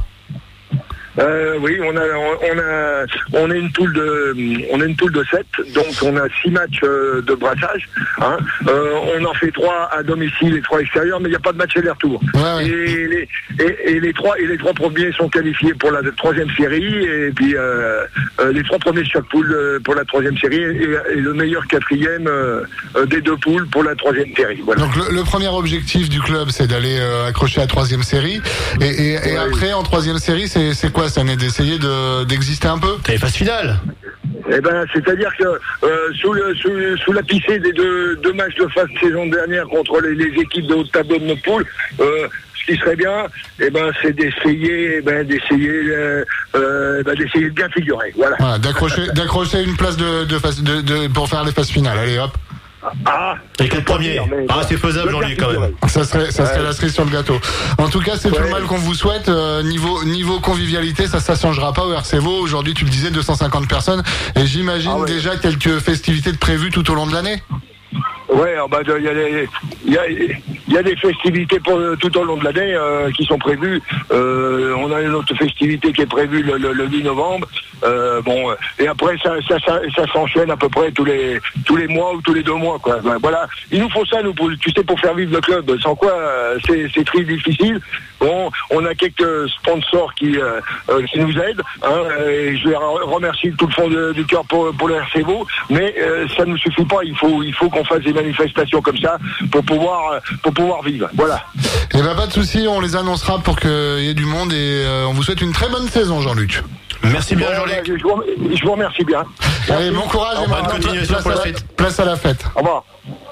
Euh, oui, on a, on a, on a une poule de, on a une poule de sept, donc on a six matchs euh, de brassage. Hein. Euh, on en fait trois à domicile et trois extérieurs, mais il n'y a pas de match aller-retour. Ouais, ouais. Et, les, et, et les trois, et les trois premiers sont qualifiés pour la troisième série, et puis euh, euh, les trois premiers de chaque poule pour la troisième série, et, et le meilleur quatrième euh, des deux poules pour la troisième série. Voilà. Donc le, le premier objectif du club, c'est d'aller euh, accrocher la troisième série, et, et, et ouais. Après en troisième série, c'est, c'est quoi? Ça n'est d'essayer de, d'exister un peu. T'as les phases finales. Eh ben, c'est-à-dire que euh, sous, le, sous, sous la pissée des deux, deux matchs de phase saison dernière contre les, les équipes de haut de tableau de notre poule, euh, ce qui serait bien, eh ben, c'est d'essayer, eh ben, d'essayer, euh, euh, ben, d'essayer de bien figurer. Voilà. Voilà, d'accrocher, d'accrocher une place de, de, phase, de, de pour faire les phases finales. Allez, hop. Ah, et quel premier? Ah, c'est faisable, Jean-Luc, quand même. Ça serait, ça serait ouais. La cerise sur le gâteau. En tout cas, c'est ouais. Tout le mal qu'on vous souhaite. Euh, niveau, niveau convivialité, ça, ça changera pas au R C Vaux. Aujourd'hui, tu le disais, deux cent cinquante personnes. Et j'imagine ah ouais. Déjà quelques festivités de prévues tout au long de l'année. Ouais, bah, il y a des, il y a, il y a des festivités pour, tout au long de l'année euh, qui sont prévues. Euh, on a une autre festivité qui est prévue le, le, le huit novembre. Euh, bon, et après ça, ça, ça, ça s'enchaîne à peu près tous les, tous les mois ou tous les deux mois, quoi. Ben, voilà, il nous faut ça, nous, pour, tu sais, pour faire vivre le club. Sans quoi, c'est, c'est très difficile. Bon, on a quelques sponsors qui, euh, qui nous aident. Hein, et je les remercie de tout le fond de, du cœur pour, pour le R C Vaux. Mais euh, ça ne nous suffit pas. Il faut, il faut qu'on fasse des manifestations comme ça pour pouvoir, pour pouvoir vivre. Voilà. Et ben pas de souci, on les annoncera pour qu'il y ait du monde, et euh, on vous souhaite une très bonne saison, Jean-Luc. Merci bien, Jean-Luc. Je vous, je vous remercie bien. Allez, bon courage et bonne continuation pour la suite. Place à la fête. Au revoir.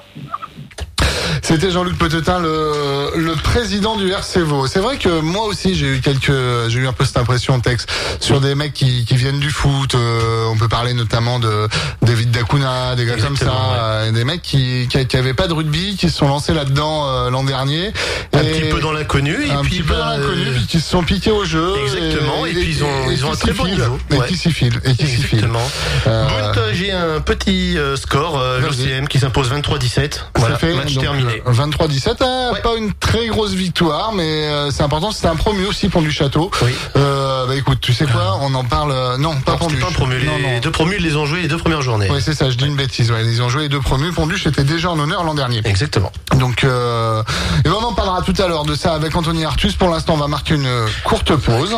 C'était Jean-Luc Petetin, le, le président du R C Vaux. C'est vrai que moi aussi j'ai eu quelques, j'ai eu un peu cette impression, texte sur des mecs qui, qui viennent du foot. Euh, on peut parler notamment de David Dacuna, des gars Exactement, comme ça, ouais. Des mecs qui, qui, qui avaient pas de rugby, qui se sont lancés là-dedans euh, l'an dernier. Un et petit peu dans l'inconnu, et un puis petit peu dans l'inconnu, puis qui se sont piqués au jeu. Exactement. Et, et, et puis ils ont, et ils ont un très bon niveau. Et ouais. qui s'y filent. Et qui s'y filent. Euh... Boult, j'ai un petit euh, score, euh, l'O C M qui s'impose vingt-trois dix-sept. Voilà, fait, match donc, terminé. vingt-trois dix-sept, hein, ouais. Pas une très grosse victoire, mais euh, c'est important. C'était un promu aussi, Pont du Château. Oui. Euh, bah écoute, tu sais quoi, on en parle. Euh, non, pas Pont du. Pas un promu. Les, non, non. les deux promus, ils les ont joués les deux premières journées. Oui, c'est ça. Je dis ouais. une bêtise. Ouais, ils ont joué les deux promus. Pont-du était déjà en honneur l'an dernier. Exactement. Donc, euh, et on en parlera tout à l'heure de ça avec Anthony Artus. Pour l'instant, on va marquer une courte pause.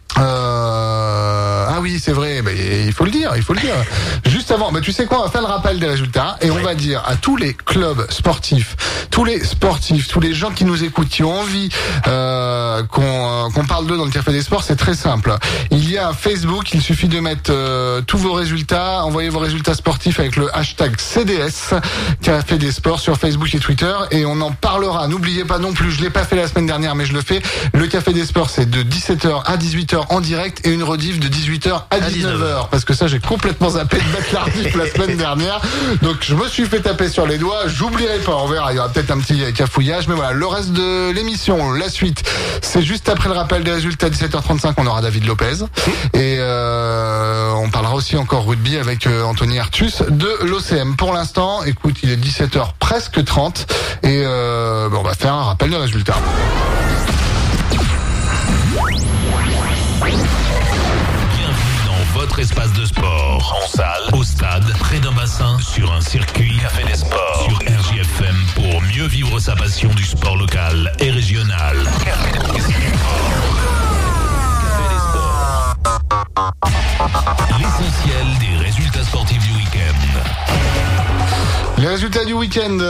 Euh... Ah oui, c'est vrai, bah, il faut le dire, il faut le dire. Juste avant, bah, tu sais quoi, on va faire le rappel des résultats et on va dire à tous les clubs sportifs, tous les sportifs, tous les gens qui nous écoutent, qui ont envie euh, qu'on, euh, qu'on parle d'eux dans le Café des Sports, c'est très simple. Il y a un Facebook, il suffit de mettre euh, tous vos résultats, envoyez vos résultats sportifs avec le hashtag C D S, Café des Sports, sur Facebook et Twitter, et on en parlera. N'oubliez pas non plus, je l'ai pas fait la semaine dernière, mais je le fais, le Café des Sports, c'est de dix-sept heures à dix-huit heures en direct, et une rediff de dix-huit heures à dix-neuf heures, parce que ça j'ai complètement zappé de mettre la rediff la semaine dernière, donc je me suis fait taper sur les doigts. J'oublierai pas, on verra, il y aura peut-être un petit cafouillage, mais voilà, le reste de l'émission, la suite, c'est juste après le rappel des résultats à dix-sept heures trente-cinq. On aura David Lopez et euh, on parlera aussi encore rugby avec euh, Anthony Artus de l'O C M. Pour l'instant, écoute, il est dix-sept heures presque trente, et euh, bon, on va faire un rappel des résultats. Votre espace de sport, en salle, au stade, près d'un bassin, sur un circuit, Café des Sports, sur R J F M, pour mieux vivre sa passion du sport local et régional. Café des Sports. L'essentiel des résultats sportifs du week-end. Les Résultat du week-end.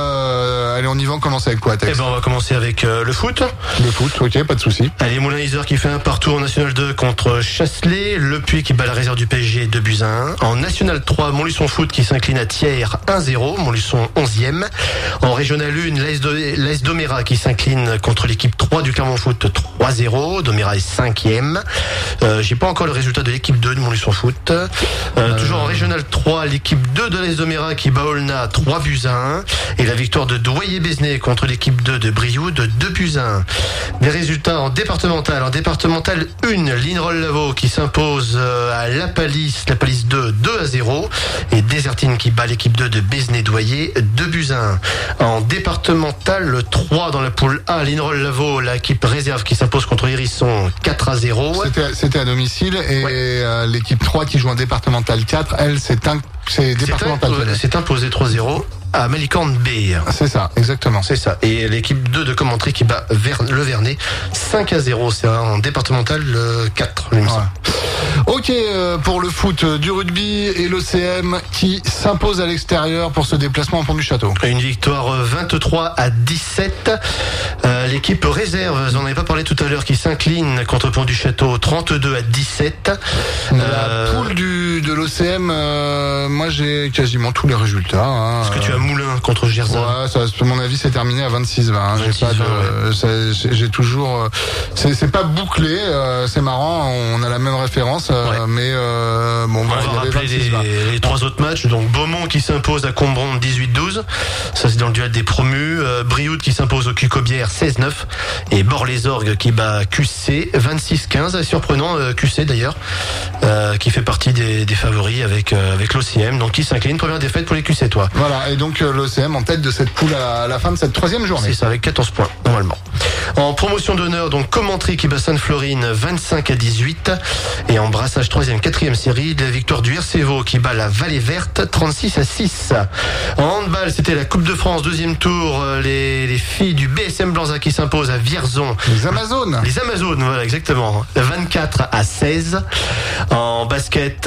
Euh, allez, on y va. On commence avec quoi, Tex ? Eh ben, on va commencer avec euh, le foot. Le foot, ok, pas de souci. Allez, Moulin-Isère qui fait un partout en National deux contre Chasselet. Le Puy qui bat la réserve du P S G deux buts à un. En National trois, Montluçon Foot qui s'incline à Thiers un zéro. Montluçon onzième. En Régional un, l'A S Doméra qui s'incline contre l'équipe trois du Clermont Foot trois zéro. Doméra est cinquième. Euh, j'ai pas encore le résultat de l'équipe deux du Montluçon Foot. Euh, euh... Toujours en Régional trois, l'équipe deux de l'A S Doméra qui bat Aulnat trois buts à un. Et la victoire de Douai-Besnay contre l'équipe deux de Brioude deux buts à un. Des résultats en départemental. En départemental un, Linerolles-Lavaux qui s'impose à La Palisse, La Palisse deux, deux à zéro. Et Désertine qui bat l'équipe deux de Besnay-Douaillé deux buts à un. En départemental trois, dans la poule A, Linerolles-Lavaux, l'équipe réserve qui s'impose contre Hérisson quatre à zéro. C'était, c'était à domicile et ouais. euh, l'équipe trois qui joue en départemental quatre, elle, c'est un, c'est départemental. C'est imposé trois zéro. À Malicorne B. C'est ça, exactement. C'est ça. Et l'équipe deux de Commentry qui bat Ver- le Vernet cinq à zéro. C'est en départemental quatre, il me semble. Ok, euh, pour le foot, euh, du rugby et l'O C M qui s'impose à l'extérieur pour ce déplacement en Pont du Château. Une victoire vingt-trois à dix-sept. Euh, l'équipe réserve, vous en avez pas parlé tout à l'heure, qui s'incline contre Pont du Château trente-deux à dix-sept. La euh... poule du, de l'O C M, euh, moi j'ai quasiment tous les résultats. Hein. Est-ce que tu as Moulin contre Gerza? Ouais, ça, à mon avis, c'est terminé à vingt-six vingt. Hein. J'ai pas de, ouais. c'est, j'ai toujours, c'est, c'est pas bouclé, euh, c'est marrant, on a la même référence, euh, ouais. mais euh, bon, on bah, va rappeler les, les trois autres matchs. Donc Beaumont qui s'impose à Combron dix-huit douze, ça c'est dans le duel des promus. Euh, Brioude qui s'impose au Cucobière seize neuf et Bord-les-Orgues qui bat Q C vingt-six quinze. Surprenant, euh, Q C d'ailleurs, euh, qui fait partie des, des favoris avec euh, avec l'O C M, donc qui s'incline. Première défaite pour les Q C, toi. Voilà, et donc l'O C M en tête de cette poule à la fin de cette troisième journée. C'est ça, avec quatorze points, normalement. En promotion d'honneur, donc Commentry qui bat Sainte-Florine vingt-cinq à dix-huit. Et en brassage troisième, quatrième série, la victoire du R C V O qui bat la Vallée Verte trente-six à six. En handball, c'était la Coupe de France, deuxième tour, les, les filles du B S M Blanza qui s'imposent à Vierzon. Les Amazones. Les Amazones, voilà, exactement. vingt-quatre à seize. En basket,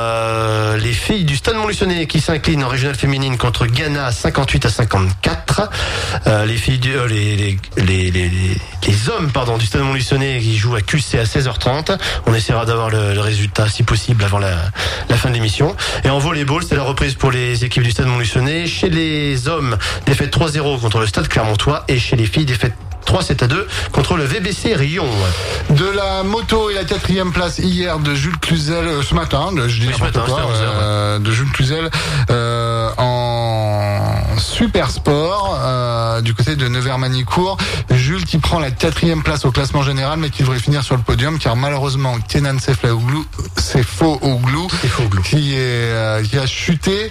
euh, les filles du Stade Montluçonnet qui s'inclinent en régionale féminine contre Ghana cinquante-huit à cinquante-quatre. Euh, les filles du, euh, les, les, les, les, les hommes, pardon, du Stade Montluçonnet qui jouent à Q C à seize heures trente. On essaiera d'avoir le, le résultat, si possible, avant la, la fin de l'émission. Et en volleyball, c'était la reprise pour les équipes du Stade Montluçonnet. Chez les hommes, défaite trois zéro contre le Stade Clermontois. Et chez les filles, défaite trois sept à deux contre le V B C Rion. De la moto et la quatrième place hier de Jules Cluzel, euh, ce matin, je dis oui, ce matin, quoi, euh, de Jules Cluzel euh, en super sport euh, du côté de Nevers-Manicourt. Jules qui prend la quatrième place au classement général, mais qui devrait finir sur le podium, car malheureusement Kenan Seflaoglou, c'est faux Oglou, qui est euh, qui a chuté,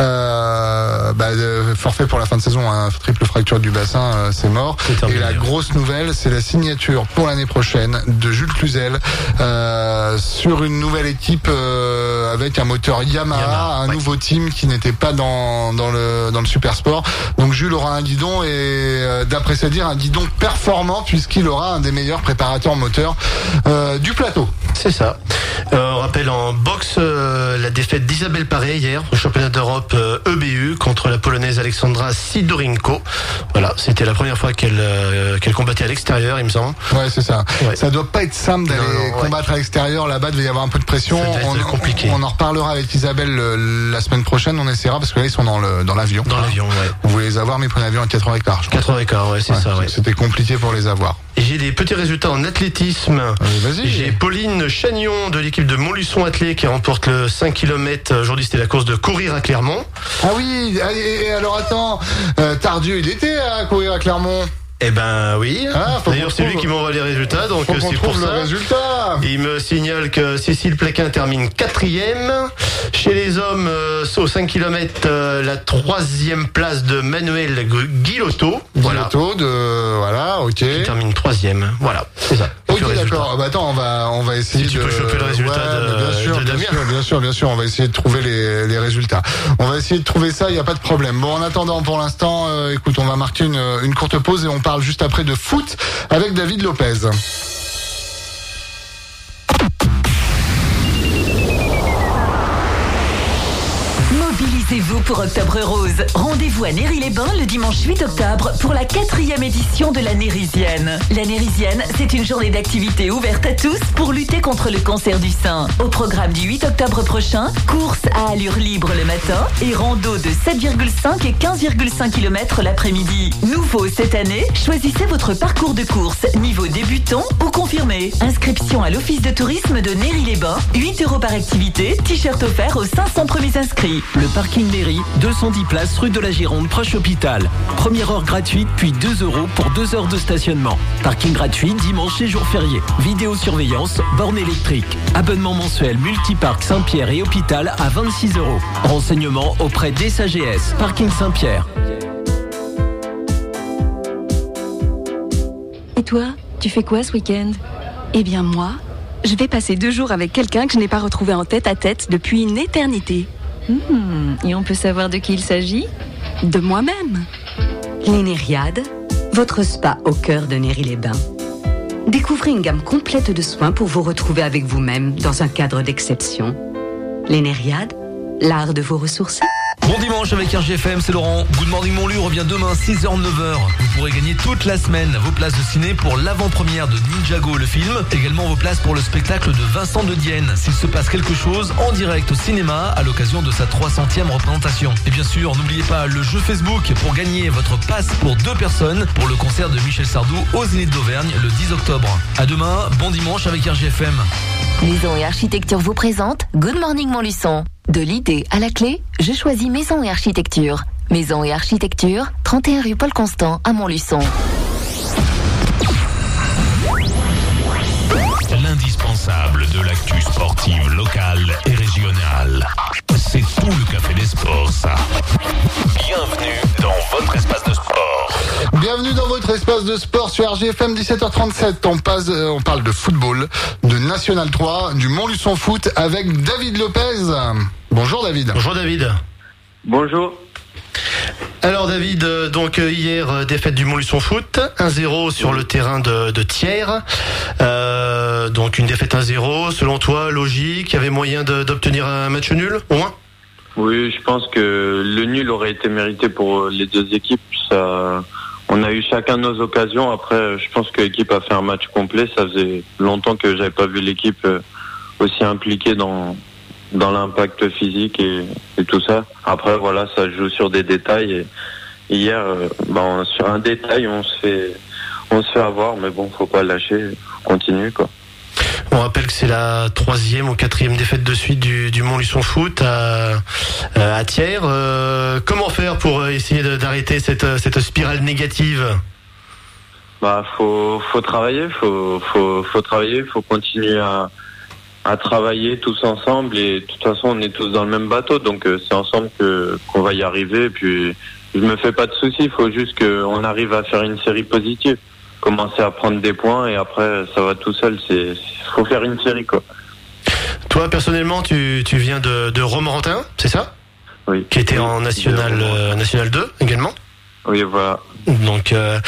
euh, bah, euh, forfait pour la fin de saison, un hein, triple fracture du bassin, euh, c'est mort. C'est et la grosse nouvelle, c'est la signature pour l'année prochaine de Jules Cluzel euh, sur une nouvelle équipe euh, avec un moteur Yamaha, Yamaha un ouais. nouveau team qui n'était pas dans dans le dans le super sport. Donc Jules aura un guidon et euh, d'après ses dires un guidon performant puisqu'il aura un des meilleurs préparateurs moteurs euh, du plateau. C'est ça. Euh, on rappelle en boxe euh, la défaite d'Isabelle Paré hier au championnat d'Europe euh, E B U contre la polonaise Alexandra Sidorenko. Voilà, c'était la première fois qu'elle euh, qu'elle combattait à l'extérieur, il me semble. Ouais, c'est ça. Ouais. Ça doit pas être simple d'aller non, non, combattre ouais. à l'extérieur. Là-bas, il devait y avoir un peu de pression. Ça devait être on, compliqué. On, on en reparlera avec Isabelle euh, la semaine prochaine. On essaiera parce que là, ils sont dans le dans l'avion. Dans l'avion, ouais. On voulait les avoir, mais ils prenaient l'avion à quatre heures quinze. quatre heures quinze, ouais, c'est ouais, ça, ouais. C'était compliqué pour les avoir. Et j'ai des petits résultats en athlétisme. Allez, vas-y. J'ai Pauline Chagnon de l'équipe de Montluçon Athlé qui remporte le cinq kilomètres. Aujourd'hui, c'était la course de courir à Clermont. Ah oui, et alors attends, euh, Tardieu, il était à courir à Clermont. Eh ben oui. Ah, d'ailleurs, c'est lui qui m'envoie les résultats, donc faut c'est pour ça. Le résultat. Il me signale que Cécile Pléquin termine quatrième. Chez les hommes, euh, au cinq kilomètres, euh, la troisième place de Manuel Guilotto. Voilà. Guilotto de voilà, ok. Qui termine troisième. Voilà, c'est ça. Ok, d'accord. Bah attends, on va on va essayer si tu de. peux choper le résultat ouais, de, bien sûr, de bien sûr, bien sûr, bien sûr. On va essayer de trouver les les résultats. On va essayer de trouver ça. Il y a pas de problème. Bon, en attendant, pour l'instant, euh, écoute, on va marquer une une courte pause et on parle juste après de foot avec David Lopez. Mobilisé Réunissez-vous pour Octobre Rose. Rendez-vous à Néry-les-Bains le dimanche huit octobre pour la quatrième édition de la Nérisienne. La Nérisienne, c'est une journée d'activité ouverte à tous pour lutter contre le cancer du sein. Au programme du huit octobre prochain, course à allure libre le matin et rando de sept virgule cinq et quinze virgule cinq kilomètres l'après-midi. Nouveau cette année, choisissez votre parcours de course, niveau débutant ou confirmé. Inscription à l'office de tourisme de Néry-les-Bains, huit euros par activité, t-shirt offert aux cinq cents premiers inscrits. Le parking Néry, deux cent dix places rue de la Gironde, proche hôpital. Première heure gratuite, puis deux euros pour deux heures de stationnement. Parking gratuit dimanche et jour férié. Vidéosurveillance, borne électrique. Abonnement mensuel multiparc Saint-Pierre et hôpital à vingt-six euros. Renseignements auprès d'E S A G S, parking Saint-Pierre. Et toi, tu fais quoi ce week-end ? Eh bien moi, je vais passer deux jours avec quelqu'un que je n'ai pas retrouvé en tête à tête depuis une éternité. Mmh, et on peut savoir de qui il s'agit ? De moi-même. Les Nériades, votre spa au cœur de Néry-les-Bains. Découvrez une gamme complète de soins pour vous retrouver avec vous-même dans un cadre d'exception. Les Nériades, l'art de vous ressourcer. Bon dimanche avec R G F M, c'est Laurent. Good Morning Montlu revient demain six heures neuf heures. Vous pourrez gagner toute la semaine vos places de ciné pour l'avant-première de Ninjago le film. Également vos places pour le spectacle de Vincent de Dienne, s'il se passe quelque chose en direct au cinéma à l'occasion de sa trois centième représentation. Et bien sûr, n'oubliez pas le jeu Facebook pour gagner votre passe pour deux personnes pour le concert de Michel Sardou au Zénith d'Auvergne le dix octobre. À demain, bon dimanche avec R G F M. Maison et Architecture vous présente Good Morning Montluçon. De l'idée à la clé, je choisis Maison et Architecture. Maison et Architecture, trente et un rue Paul Constant à Montluçon. L'indispensable de l'actu sportive locale et régionale. C'est tout le Café des Sports, ça. Bienvenue dans votre espace de sport. Bienvenue dans votre espace de sport sur R G F M dix-sept heures trente-sept. On, passe, on parle de football, de National trois, du Montluçon Foot avec David Lopez. Bonjour David. Bonjour David. Bonjour. Alors David, euh, donc euh, hier euh, défaite du Montluçon Foot, un zéro sur le terrain de, de Thiers. Euh, donc une défaite un zéro, selon toi, logique, il y avait moyen de, d'obtenir un match nul au moins ? Oui, je pense que le nul aurait été mérité pour les deux équipes. Ça, on a eu chacun nos occasions. Après, je pense que l'équipe a fait un match complet. Ça faisait longtemps que j'avais pas vu l'équipe aussi impliquée dans dans l'impact physique et, et tout ça. Après, voilà, ça joue sur des détails. Et hier, ben, sur un détail, on se fait on se fait avoir, mais bon, faut pas lâcher, faut continuer, quoi. On rappelle que c'est la troisième ou quatrième défaite de suite du, du Montluçon Foot à, à Thiers. Euh, comment faire pour essayer de, d'arrêter cette, cette spirale négative ? Bah, faut, faut travailler, faut, faut, faut travailler, faut continuer à, à travailler tous ensemble. Et de toute façon, on est tous dans le même bateau, donc c'est ensemble que qu'on va y arriver. Et puis, je me fais pas de soucis. Il faut juste qu'on arrive à faire une série positive. Commencer à prendre des points et après ça va tout seul. C'est faut faire une série, quoi. Toi personnellement, tu tu viens de de Romorantin, c'est ça ? Oui. Qui était en national euh, national deux également. Oui, voilà. Donc euh,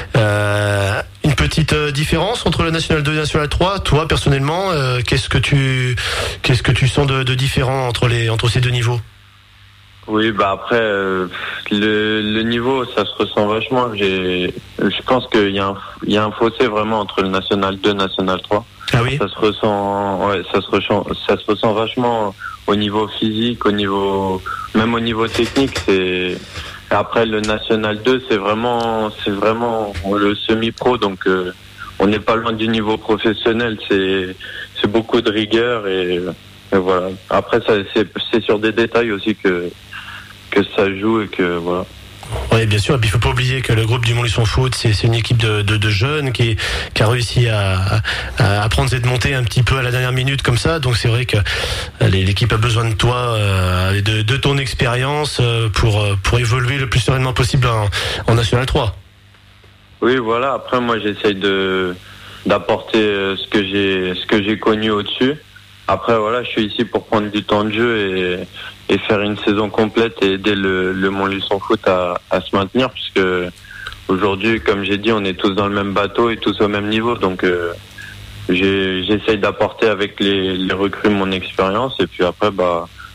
euh, une petite différence entre le national deux et le national trois. Toi personnellement, euh, qu'est-ce que tu qu'est-ce que tu sens de, de différent entre les entre ces deux niveaux ? Oui, bah après euh, le, le niveau, ça se ressent vachement. J'ai, je pense qu'il y a un, il y a un fossé vraiment entre le national deux, national trois. Ah oui. Ça se ressent, ouais, ça se ressent, ça se ressent vachement au niveau physique, au niveau, même au niveau technique. C'est après le national deux, c'est vraiment, c'est vraiment le semi-pro, donc euh, on n'est pas loin du niveau professionnel. C'est, c'est beaucoup de rigueur et, et voilà. Après, ça, c'est, c'est sur des détails aussi que. que ça joue et que voilà. Oui, bien sûr. Et puis il faut pas oublier que le groupe du Montluçon Foot, c'est, c'est une équipe de, de, de jeunes qui, qui a réussi à, à, à prendre cette montée un petit peu à la dernière minute comme ça. Donc c'est vrai que l'équipe a besoin de toi, et de, de ton expérience pour pour évoluer le plus sereinement possible en, en National trois. Oui, voilà. Après, moi, j'essaye de d'apporter ce que j'ai ce que j'ai connu au-dessus. Après, voilà, je suis ici pour prendre du temps de jeu et, et faire une saison complète et aider le, le Montluçon Foot à, à se maintenir, puisque aujourd'hui, comme j'ai dit, on est tous dans le même bateau et tous au même niveau. Donc, euh, j'ai, j'essaye d'apporter avec les, les recrues mon expérience et puis après, bah,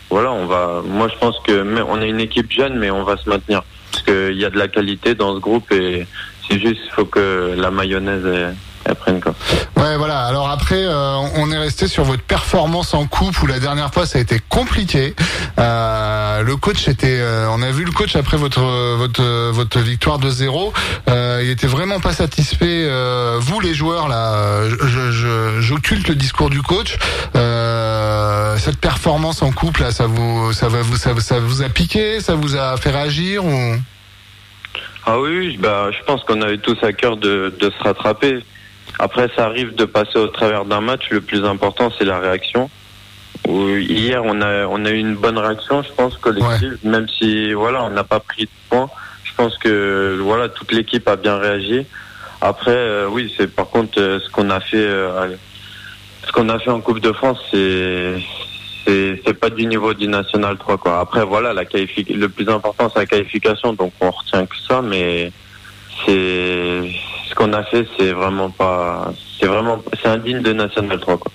voilà, on va. Moi, je pense que mais on est une équipe jeune, mais on va se maintenir parce qu'il y a de la qualité dans ce groupe et c'est juste, il faut que la mayonnaise elle, elle prenne quoi. Ouais, voilà. Alors après, euh, on est resté sur votre performance en coupe où la dernière fois ça a été compliqué. Euh, le coach était, euh, on a vu le coach après votre votre votre victoire de zéro. Euh, il était vraiment pas satisfait. Euh, vous les joueurs là, je, je, j'occulte le discours du coach. Euh, cette performance en coupe là, ça vous ça va vous ça, ça vous a piqué, ça vous a fait réagir ou? Ah oui, bah je pense qu'on avait tous à cœur de de se rattraper. Après, ça arrive de passer au travers d'un match. Le plus important, c'est la réaction. Hier, on a on a eu une bonne réaction, je pense, collective. Ouais. Même si voilà, on n'a pas pris de points. Je pense que voilà, toute l'équipe a bien réagi. Après, euh, oui, c'est par contre euh, ce qu'on a fait, euh, ce qu'on a fait en Coupe de France, c'est c'est c'est pas du niveau du National trois quoi. Après, voilà, la qualifi- le plus important, c'est la qualification, donc on retient que ça, mais c'est ce qu'on a fait, c'est vraiment pas, c'est vraiment, c'est indigne de National trois quoi.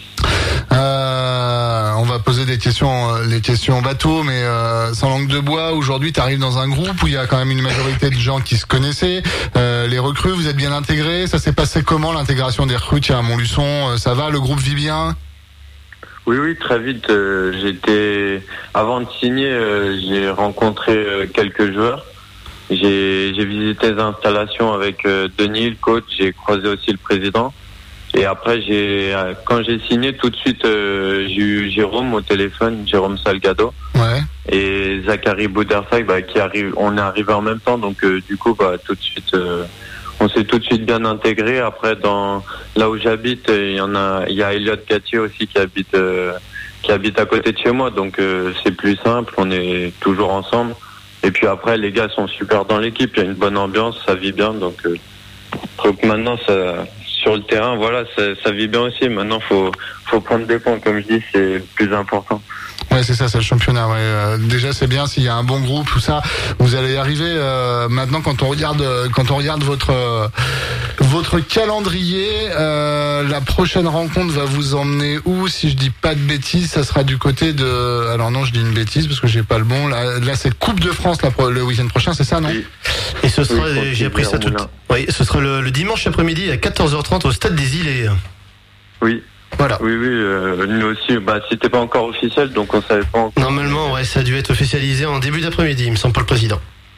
Euh, on va poser des questions, les questions bateau, mais euh, sans langue de bois. Aujourd'hui, tu arrives dans un groupe où il y a quand même une majorité de gens qui se connaissaient. Euh, les recrues, vous êtes bien intégrés. Ça s'est passé comment l'intégration des recrues à Montluçon? Ça va, le groupe vit bien? Oui, oui, très vite. Euh, j'étais, avant de signer, euh, j'ai rencontré euh, quelques joueurs. J'ai, j'ai visité les installations avec euh, Denis, le coach. J'ai croisé aussi le président. Et après, j'ai, quand j'ai signé, tout de suite, euh, j'ai eu Jérôme au téléphone, Jérôme Salgado. Ouais. Et Zachary Boudersac, bah, qui arrive, on est arrivé en même temps, donc euh, du coup, bah, tout de suite, euh, on s'est tout de suite bien intégré. Après, dans là où j'habite, il y en a, il y a Elliot Gatier aussi qui habite, euh, qui habite à côté de chez moi, donc euh, c'est plus simple. On est toujours ensemble. Et puis après, les gars sont super dans l'équipe. Il y a une bonne ambiance, ça vit bien, donc, euh, donc maintenant ça. Sur le terrain, voilà, ça, ça vit bien aussi. Maintenant, faut, faut prendre des points, comme je dis, c'est le plus important. Ouais, c'est ça, c'est le championnat. Ouais. Euh, déjà, c'est bien s'il y a un bon groupe, tout ça. Vous allez y arriver. Euh, maintenant, quand on regarde, quand on regarde votre euh, votre calendrier, euh, la prochaine rencontre va vous emmener où? Si je dis pas de bêtises, ça sera du côté de. Alors non, je dis une bêtise parce que j'ai pas le bon. Là, là c'est Coupe de France là, le week-end prochain, c'est ça, non? Oui. Et ce sera, oui, j'ai appris ça tout. Oui, ce sera le, le dimanche après-midi à quatorze heures trente au Stade des Îlets. Oui. Voilà. Oui, oui, euh, nous aussi, bah, c'était pas encore officiel, donc on savait pas encore. Normalement, ouais, ça a dû être officialisé en début d'après-midi, il me semble, pas le président.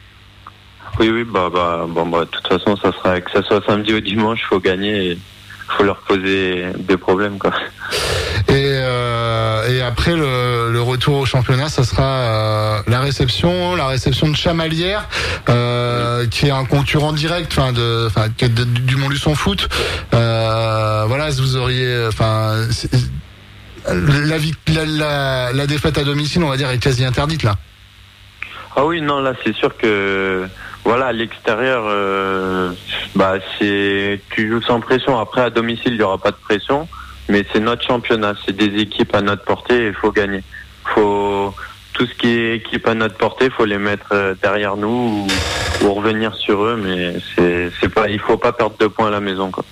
Oui, oui, bah, bah, bon, bah, de toute façon, ça sera, que ça soit samedi ou dimanche, faut gagner et faut leur poser des problèmes, quoi. Et, euh, et après le, le retour au championnat, ça sera euh, la réception, la réception de Chamalières, euh, oui. qui est un concurrent direct, enfin de, enfin du Montluçon Foot. Euh, voilà, vous auriez, enfin, la, la, la, la défaite à domicile, on va dire, est quasi interdite là. Ah oui, non, là, c'est sûr que. Voilà, à l'extérieur, euh, bah c'est tu joues sans pression. Après, à domicile, il y aura pas de pression, mais c'est notre championnat, c'est des équipes à notre portée et il faut gagner. Faut tout ce qui est équipe à notre portée, faut les mettre derrière nous ou, ou revenir sur eux, mais c'est c'est pas, il faut pas perdre de points à la maison, quoi.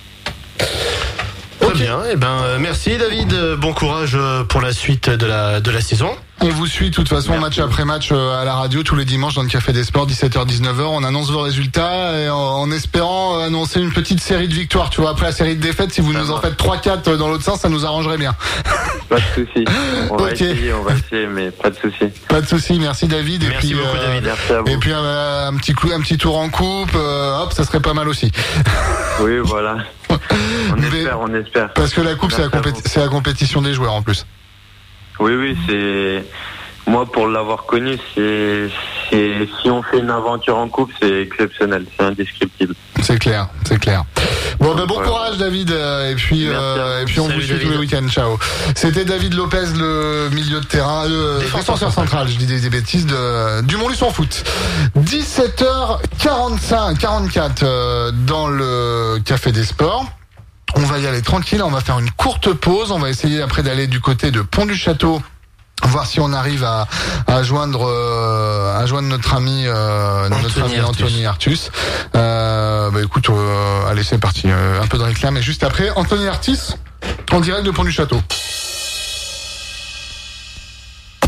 Très bien, et eh ben merci David, bon courage pour la suite de la de la saison. On vous suit de toute façon merci. Match après match à la radio tous les dimanches dans le Café des Sports, dix-sept heures dix-neuf heures. On annonce vos résultats et en, en espérant annoncer une petite série de victoires. Tu vois, après la série de défaites, si vous ça nous va. en faites trois quatre dans l'autre sens, ça nous arrangerait bien. Pas de souci. On okay. va essayer, on va essayer, mais pas de souci. Pas de souci. Merci David. Merci et puis, beaucoup euh, David. Merci à vous. Et puis un, un petit coup, un petit tour en coupe. Euh, hop, ça serait pas mal aussi. Oui, voilà. On mais, espère, on espère. Parce que la coupe, c'est la, compé- c'est la compétition des joueurs en plus. Oui, oui, c'est. Moi, pour l'avoir connu, c'est, c'est si on fait une aventure en coupe, c'est exceptionnel, c'est indescriptible. C'est clair, c'est clair. Bon, ben bon ouais. courage, David, et puis euh, et puis on Salut, vous suit David. tous les week-ends. Ciao. C'était David Lopez, le milieu de terrain, le défenseur central. Je dis des, des bêtises de du Montluçon Foot. dix-sept heures quarante-cinq, quarante-quatre euh, dans le Café des Sports. On va y aller tranquille. On va faire une courte pause. On va essayer après d'aller du côté de Pont du Château. Voir si on arrive à, à joindre euh, à joindre notre ami euh, Anthony notre ami Artus. Anthony Artus. Euh, bah écoute, euh, allez c'est parti. Euh, un peu de réclame et juste après Anthony Artus en direct de Pont du Château.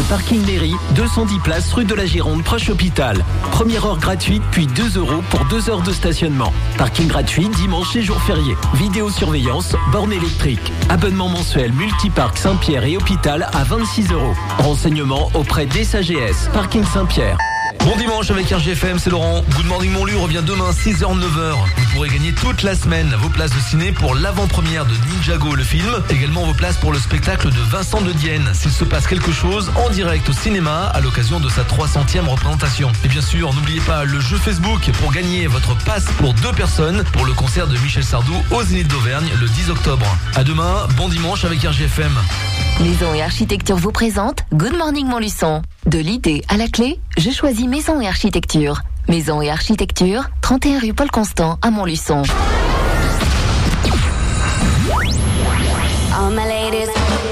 parking mairie, deux cent dix places rue de la Gironde, proche hôpital. Première heure gratuite, puis deux euros pour deux heures de stationnement. Parking gratuit dimanche et jours fériés. Vidéosurveillance, borne électrique. Abonnement mensuel multiparc Saint-Pierre et hôpital à vingt-six euros. Renseignements auprès d'E S A G S, parking Saint-Pierre. Bon dimanche avec R G F M, c'est Laurent. Good Morning Montluc revient demain six heures neuf heures. Vous pourrez gagner toute la semaine vos places de ciné pour l'avant-première de Ninjago le film. Également vos places pour le spectacle de Vincent de Dienne, s'il se passe quelque chose en direct au cinéma à l'occasion de sa trois centième représentation. Et bien sûr, n'oubliez pas le jeu Facebook pour gagner votre passe pour deux personnes pour le concert de Michel Sardou au Zénith d'Auvergne le dix octobre. À demain, bon dimanche avec R G F M. Maison et Architecture vous présente Good Morning Montluçon. De l'idée à la clé, je choisis Maison et Architecture. Maison et Architecture, trente et un rue Paul Constant à Montluçon. All my ladies,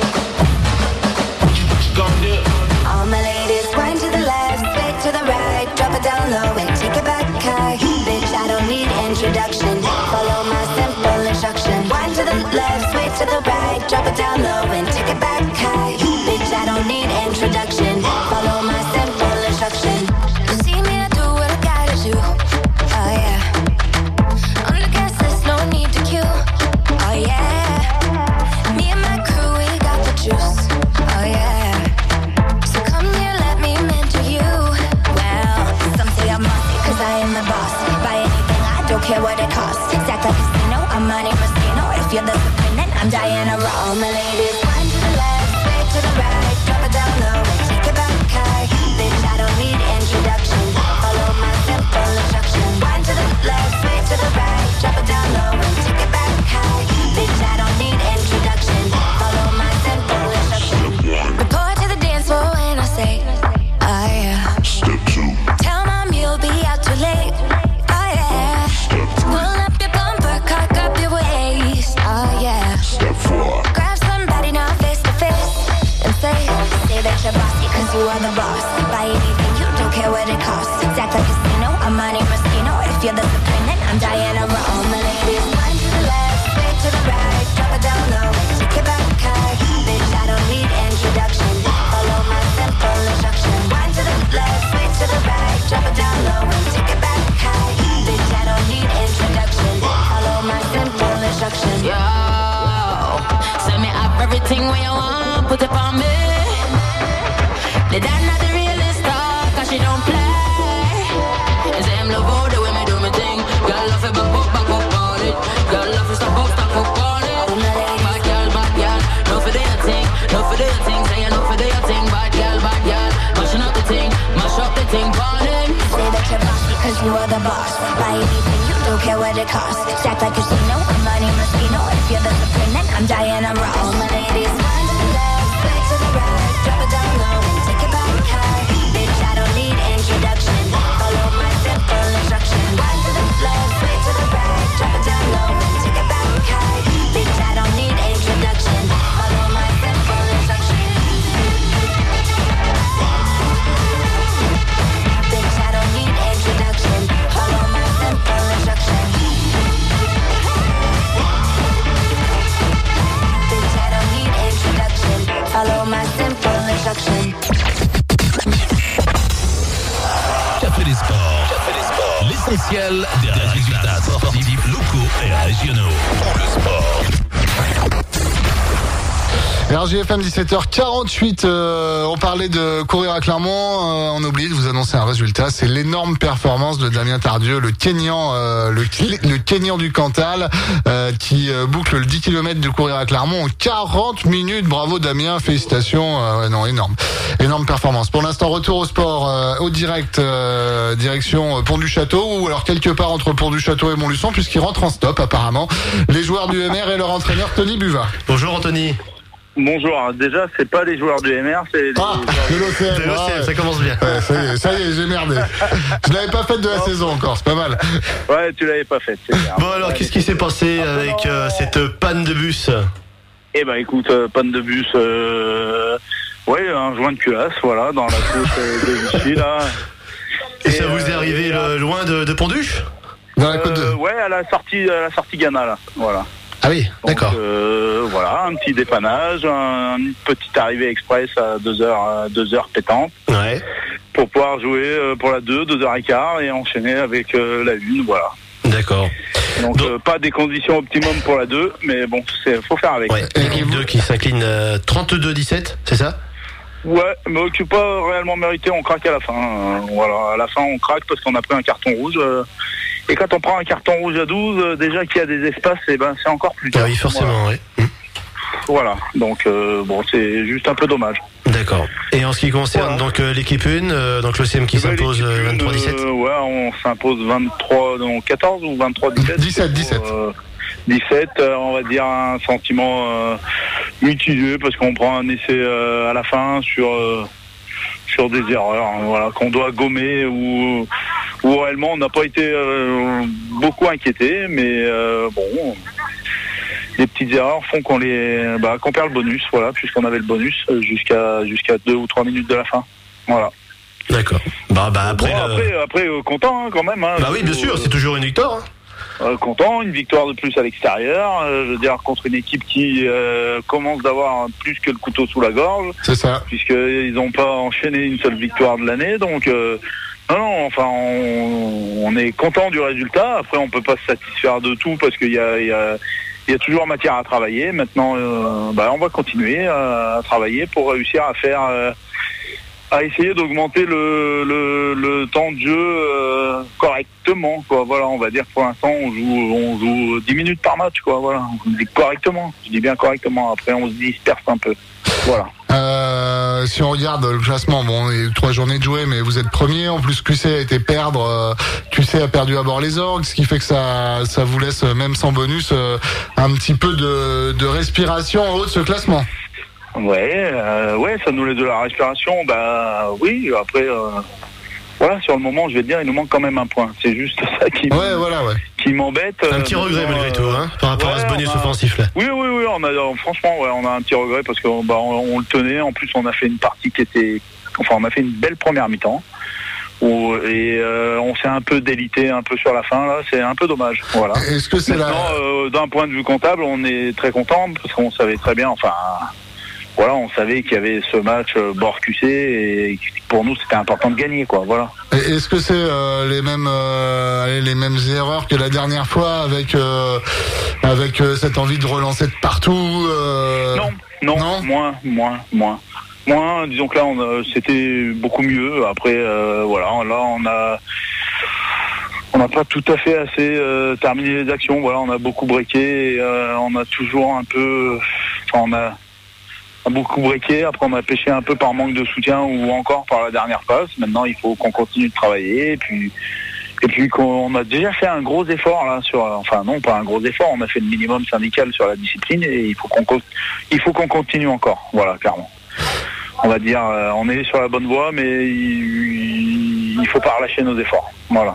all my ladies, wind to the left, straight to the right, drop it down low and take it back high. Bitch, I don't need introduction. Follow my simple instruction. Wind to the left, straight to the right, drop it down low and take it back high. Bitch, I don't need introduction. Follow my simple instruction. You see me, I do what I gotta do. Oh yeah. On the gas list, no need to queue. Oh yeah. Me and my crew, we got the juice. Oh yeah. So come here, let me mentor you. Well, some say I'm bossy, cause I am the boss. Buy anything, I don't care what it costs. Stack like casino, I'm Monte Moschino. If you're the supreme, then I'm Diana Ross. All my ladies, wind to the left, straight to the right, drop it down low and take it back high. Bitch, I don't need introduction. Follow my simple instruction. Wind to the left, straight to the right, drop it down low and take it back high. Bitch, I don't need introduction. Follow my simple instruction. Report to the dance floor when I say, oh yeah. Step two. Tell mom you'll be out too late. Oh yeah. Step three. Pull up your bumper, cock up your waist. Oh yeah. Step four. Grab somebody now face to face and say, say that you're bossy cause you are the boss. Buy anything, you don't care what it costs. Act like casino, I'm Monte Moschino. If you're the supreme, then I'm Diana Ross. All my ladies, wind to the left, straight to the right, drop it down low and take it back high. Bitch, I don't need introduction. Follow my simple instruction. Wind to the left, straight to the right, drop it down low and take it back high. Bitch, I don't need introduction. Follow my simple instruction. Yo, send me up everything when you want, put it on me. The dad not the realest star, cause she don't play. And say I'm love all the way me do me thing. Girl love it, back up, back up on it. Girl love it, stop up, stop up on it. Bad girl, bad girl, no for their thing, no for their thing. Say no for their thing, bad girl, bad girl. Mashing up the thing, mash up the thing, burn it. Say that you're bossy cause you are the boss. Buy anything, you don't care what it costs. Stack like casino, I'm Monte Moschino. If you're the supreme, then I'm Diana Ross. All my ladies, wind to the left, straight to the right, drop it down low and take it back high. Bitch, I don't need introduction. Follow my simple instruction. Wind to the left, straight to the right, drop it down low and take it back high. Bitch, I don't need introduction. Follow my simple instruction. Bitch, I don't need introduction. Follow my simple instruction. Bitch, I don't need introduction. Follow my simple instruction. Café des sports. Café des sports. L'essentiel des résultats sportifs locaux et régionaux. Pour le sport. R G F M dix-sept heures quarante-huit, euh, on parlait de courir à Clermont, euh, on oublie de vous annoncer un résultat, c'est l'énorme performance de Damien Tardieu, le Kényan, euh, le, le Kényan du Cantal, euh, qui euh, boucle le dix kilomètres de courir à Clermont en quarante minutes. Bravo Damien, félicitations, euh, ouais, non, énorme, énorme performance. Pour l'instant, retour au sport, euh, au direct, euh, direction Pont du Château, ou alors quelque part entre Pont du Château et Montluçon, puisqu'ils rentrent en stop apparemment, les joueurs du M R et leur entraîneur Tony Buva. Bonjour Anthony. Bonjour, déjà c'est pas les joueurs du M R, c'est les ah, de l'O C M, de l'O C M, ouais. Ça commence bien. Ouais, ça y est, ça y est, j'ai merdé. Je l'avais pas faite de la oh. saison encore, c'est pas mal. Ouais, tu l'avais pas faite, c'est bien. Bon alors, ouais, qu'est-ce qui s'est passé avec euh, cette panne de bus? Eh ben écoute, euh, panne de bus, euh, ouais, un joint de culasse, voilà, dans la côte euh, de Vichy, là. Et, Et ça euh, vous est arrivé le, loin de, de Ponduche? Dans la côte de... euh, Ouais, à la sortie, à la sortie Ghana, là, voilà. Ah oui, d'accord. Euh, voilà, un petit dépannage, un, une petite arrivée express à deux heures, deux heures pétantes. Ouais. Pour pouvoir jouer euh, pour la deux, deux heures et quart et enchaîner avec euh, la une, voilà. D'accord. Donc, Donc... Euh, pas des conditions optimum pour la deux, mais bon, c'est faut faire avec. Ouais, l'équipe deux qui s'incline euh, trente-deux dix-sept, c'est ça? Ouais, mais qui n'est pas réellement mérité, on craque à la fin. Euh, voilà, à la fin on craque parce qu'on a pris un carton rouge. Euh, et quand on prend un carton rouge à douze, euh, déjà qu'il y a des espaces, et ben c'est encore plus tard. Ah oui, forcément, voilà. oui. Voilà, donc euh, bon, c'est juste un peu dommage. D'accord. Et en ce qui concerne voilà. donc euh, l'équipe un, euh, donc l'O C M qui bah, s'impose euh, vingt-trois dix-sept. Euh, ouais, on s'impose vingt-trois, non, quatorze ou vingt-trois dix-sept. dix-sept dix-sept. Euh, dix-sept, euh, on va dire un sentiment euh, mitigé parce qu'on prend un essai euh, à la fin sur euh, sur des erreurs, hein, voilà, qu'on doit gommer ou ou réellement on n'a pas été euh, beaucoup inquiété, mais euh, bon, les petites erreurs font qu'on les bah, qu'on perd le bonus, voilà, puisqu'on avait le bonus jusqu'à jusqu'à deux ou trois minutes de la fin, voilà. D'accord. Bah bah après bon, le... après, après euh, content hein, quand même. Hein, bah oui, bien sûr, euh, c'est toujours une victoire. Hein. Euh, content, une victoire de plus à l'extérieur, euh, je veux dire contre une équipe qui euh, commence d'avoir plus que le couteau sous la gorge. C'est ça. Puisqu'ils n'ont pas enchaîné une seule victoire de l'année, donc euh, non, non, enfin on, on est content du résultat. Après on peut pas se satisfaire de tout parce qu'il y a, il y a, il y a toujours matière à travailler. Maintenant, euh, bah, on va continuer à, à travailler pour réussir à faire. Euh, à essayer d'augmenter le, le, le temps de jeu euh, correctement, quoi. Voilà, on va dire pour l'instant on joue on joue dix minutes par match, quoi. Voilà, on dit correctement. Je dis bien correctement. Après on se disperse un peu. Voilà. Euh, si on regarde le classement, bon, il y a eu trois journées de jouer, mais vous êtes premier. En plus, Q C a été perdre. Euh, Q C a perdu à bord les orgues, ce qui fait que ça, ça vous laisse même sans bonus euh, un petit peu de, de respiration en haut de ce classement. Ouais, euh, ouais, ça nous laisse de la respiration. Bah oui, après, euh, voilà, sur le moment, je vais te dire, il nous manque quand même un point. C'est juste ça qui, ouais, voilà, ouais. qui m'embête. Un petit regret malgré euh, tout, hein, par rapport ouais, à ce bonus a, offensif là. Oui, oui, oui, on a, franchement, ouais, on a un petit regret parce qu'on bah, on, on le tenait. En plus, on a fait une partie qui était, enfin, on a fait une belle première mi-temps. Où, et euh, on s'est un peu délité un peu sur la fin là, c'est un peu dommage. Voilà. Est-ce que c'est Maintenant, la... euh, d'un point de vue comptable, on est très content parce qu'on savait très bien, enfin. Voilà, on savait qu'il y avait ce match euh, bord Q C et pour nous c'était important de gagner, quoi. Voilà. Et est-ce que c'est euh, les mêmes euh, les mêmes erreurs que la dernière fois avec euh, avec euh, cette envie de relancer de partout euh... non, non, non, moins, moins, moins, moins. Disons que là, on a, c'était beaucoup mieux. Après, euh, voilà, là, on a on n'a pas tout à fait assez euh, terminé les actions. Voilà, on a beaucoup breaké. Et, euh, on a toujours un peu, enfin, on a a beaucoup breaké, après on a pêché un peu par manque de soutien ou encore par la dernière passe. Maintenant il faut qu'on continue de travailler et puis et puis qu'on a déjà fait un gros effort là sur, enfin non pas un gros effort, on a fait le minimum syndical sur la discipline et il faut qu'on il faut qu'on continue encore, voilà, clairement. On va dire euh, on est sur la bonne voie mais il, il faut pas relâcher nos efforts, voilà.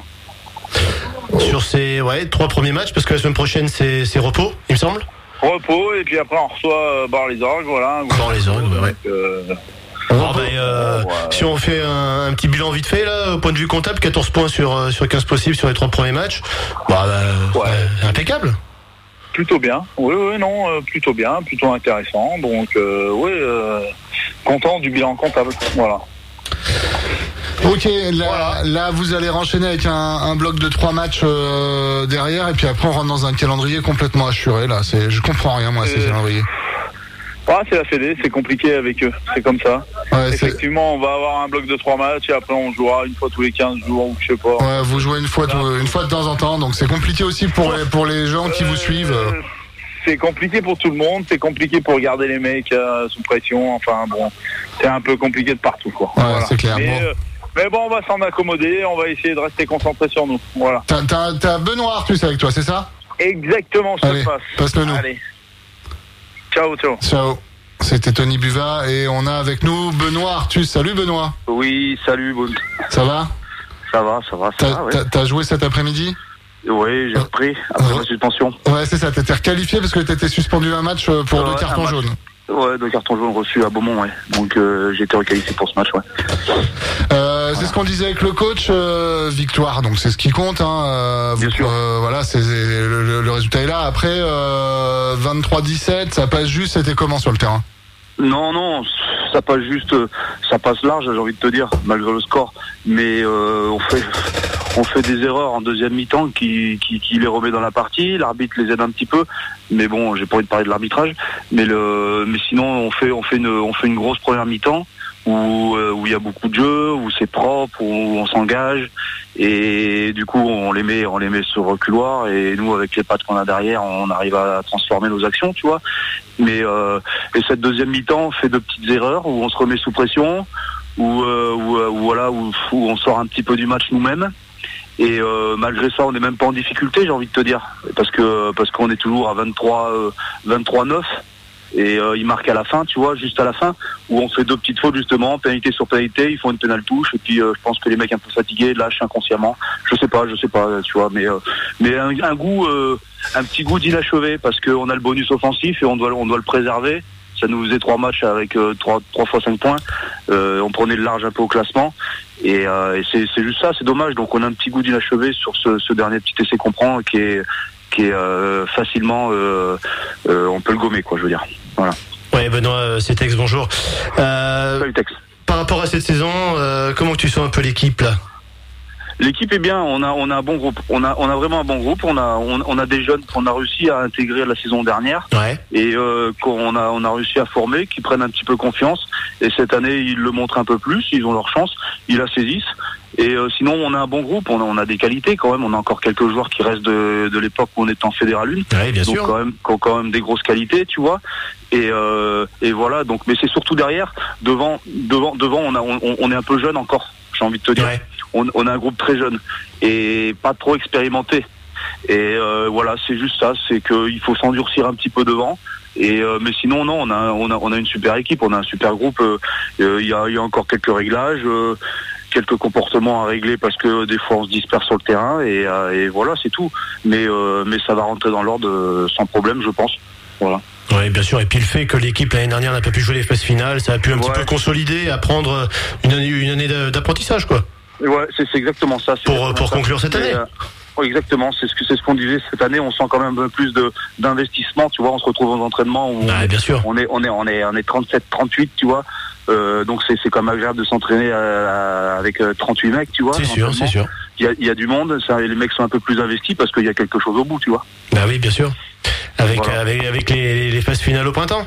Sur ces ouais trois premiers matchs, parce que la semaine prochaine c'est, c'est repos, il me semble. Repos, et puis après on reçoit euh, Bar les Orgues, voilà. Bar les Orgues, bah ouais. Euh, Alors, bah, euh, ouais. Si on fait un, un petit bilan vite fait, là, au point de vue comptable, quatorze points sur, sur quinze possibles sur les trois premiers matchs, bah, bah ouais. euh, impeccable. Plutôt bien, oui, oui, non, euh, plutôt bien, plutôt intéressant, donc euh, oui, euh, content du bilan comptable, voilà. Ok, là, voilà. Là vous allez renchaîner avec un, un bloc de trois matchs euh, derrière et puis après on rentre dans un calendrier complètement assuré là. C'est, je comprends rien moi à ces euh... calendriers. Ah, c'est la Fédé, c'est compliqué avec eux, c'est comme ça. Ouais, effectivement, c'est... on va avoir un bloc de trois matchs et après on jouera une fois tous les quinze jours ou je sais pas. Ouais, vous jouez une fois, tout, une fois de temps en temps, donc c'est compliqué aussi pour les, pour les gens qui euh... vous suivent. C'est compliqué pour tout le monde, c'est compliqué pour garder les mecs euh, sous pression. Enfin bon, c'est un peu compliqué de partout quoi. Ouais, voilà. C'est clair. Mais, bon. Euh, Mais bon, on va s'en accommoder, on va essayer de rester concentré sur nous. Voilà. T'as, t'as, t'as Benoît Artus avec toi, c'est ça ? Exactement, ça se passe. Passe-le nous. Allez. Ciao, ciao. Ciao. C'était Tony Buva et on a avec nous Benoît Artus. Salut Benoît. Oui, salut. Bon. Ça va ? Ça va, ça va, ça t'as, va, ouais. T'as, t'as joué cet après-midi ? Oui, j'ai repris après euh, ma suspension. Ouais, c'est ça, t'étais requalifié parce que t'étais suspendu un match pour ouais, deux cartons jaunes. Ouais, deux cartons jaunes reçus à Beaumont, ouais. Donc euh, j'ai été requalifié pour ce match, ouais. Euh, voilà. C'est ce qu'on disait avec le coach. Euh, victoire, donc c'est ce qui compte. Hein. Euh, Bien vous, sûr. Euh, voilà, c'est le, le, le résultat est là. Après euh, vingt-trois dix-sept, ça passe juste. C'était comment sur le terrain? Non, non, ça passe juste, ça passe large, j'ai envie de te dire, malgré le score. Mais euh, on fait, on fait des erreurs en deuxième mi-temps qui, qui, qui les remet dans la partie. L'arbitre les aide un petit peu, mais bon, j'ai pas envie de parler de l'arbitrage. Mais le, mais sinon, on fait, on fait une, on fait une grosse première mi-temps où euh, où il y a beaucoup de jeux, où c'est propre, où on s'engage. Et du coup, on les met, on les met sur reculoir. Et nous, avec les pattes qu'on a derrière, on arrive à transformer nos actions, tu vois. Mais euh, et cette deuxième mi-temps fait de petites erreurs où on se remet sous pression, où, euh, où, où voilà, où, où on sort un petit peu du match nous-mêmes. Et euh, malgré ça, on n'est même pas en difficulté, j'ai envie de te dire, parce que parce qu'on est toujours à vingt-trois neuf. Et euh, ils marquent à la fin, tu vois, juste à la fin, où on fait deux petites fautes justement, pénalité sur pénalité, ils font une pénale touche, et puis euh, je pense que les mecs un peu fatigués lâchent inconsciemment. Je sais pas, je sais pas, tu vois, mais euh, mais un, un goût, euh, un petit goût d'inachevé, parce qu'on a le bonus offensif et on doit on doit le préserver. Ça nous faisait trois matchs avec euh, trois trois fois cinq points. Euh, on prenait le large un peu au classement, et, euh, et c'est c'est juste ça, c'est dommage. Donc on a un petit goût d'inachevé sur ce, ce dernier petit essai qu'on prend, qui est qui est euh, facilement, euh, euh, on peut le gommer, quoi, je veux dire. Voilà. Ouais, Benoît, c'est Tex, bonjour. Euh, Salut Tex. Par rapport à cette saison, euh, comment tu sens un peu l'équipe là? L'équipe est bien, on a on a un bon groupe, on a on a vraiment un bon groupe, on a on, on a des jeunes qu'on a réussi à intégrer la saison dernière, ouais. et euh, qu'on a on a réussi à former, qui prennent un petit peu confiance, et cette année ils le montrent un peu plus, ils ont leur chance, ils la saisissent. Et euh, sinon, on a un bon groupe, on a, on a des qualités quand même. On a encore quelques joueurs qui restent de, de l'époque où on était en Fédéral un. Ouais, bien donc sûr. quand même, qui ont quand même des grosses qualités, tu vois. Et, euh, et voilà. Donc, mais c'est surtout derrière, devant, devant, devant, on a, on, on est un peu jeune encore. J'ai envie de te dire. Ouais. On, on a un groupe très jeune et pas trop expérimenté. Et euh, voilà, c'est juste ça. C'est qu'il faut s'endurcir un petit peu devant. Et euh, mais sinon non, on a, on a, on a une super équipe, on a un super groupe. Il euh, y a, il y a encore quelques réglages. Euh, quelques comportements à régler parce que des fois on se disperse sur le terrain et, euh, et voilà, c'est tout. Mais euh, mais ça va rentrer dans l'ordre euh, sans problème, je pense. Voilà. Oui, bien sûr. Et puis le fait que l'équipe l'année dernière n'a pas pu jouer les phases finales, ça a pu un ouais. petit peu consolider, apprendre une année, une année d'apprentissage, quoi. Ouais, c'est, c'est exactement ça. C'est pour exactement pour ça. conclure cette année. Euh, exactement, c'est ce que c'est ce qu'on disait cette année. On sent quand même un peu plus de d'investissement, tu vois. On se retrouve aux entraînements où ah, on, bien sûr. on est on est on est on est trente-sept trente-huit, tu vois. Euh, donc c'est c'est quand même agréable de s'entraîner euh, avec euh, trente-huit mecs, tu vois. C'est sûr, c'est sûr. Il y a, il y a du monde, ça, les mecs sont un peu plus investis parce qu'il y a quelque chose au bout, tu vois. Bah oui, bien sûr. Avec voilà. avec avec les, les phases finales au printemps.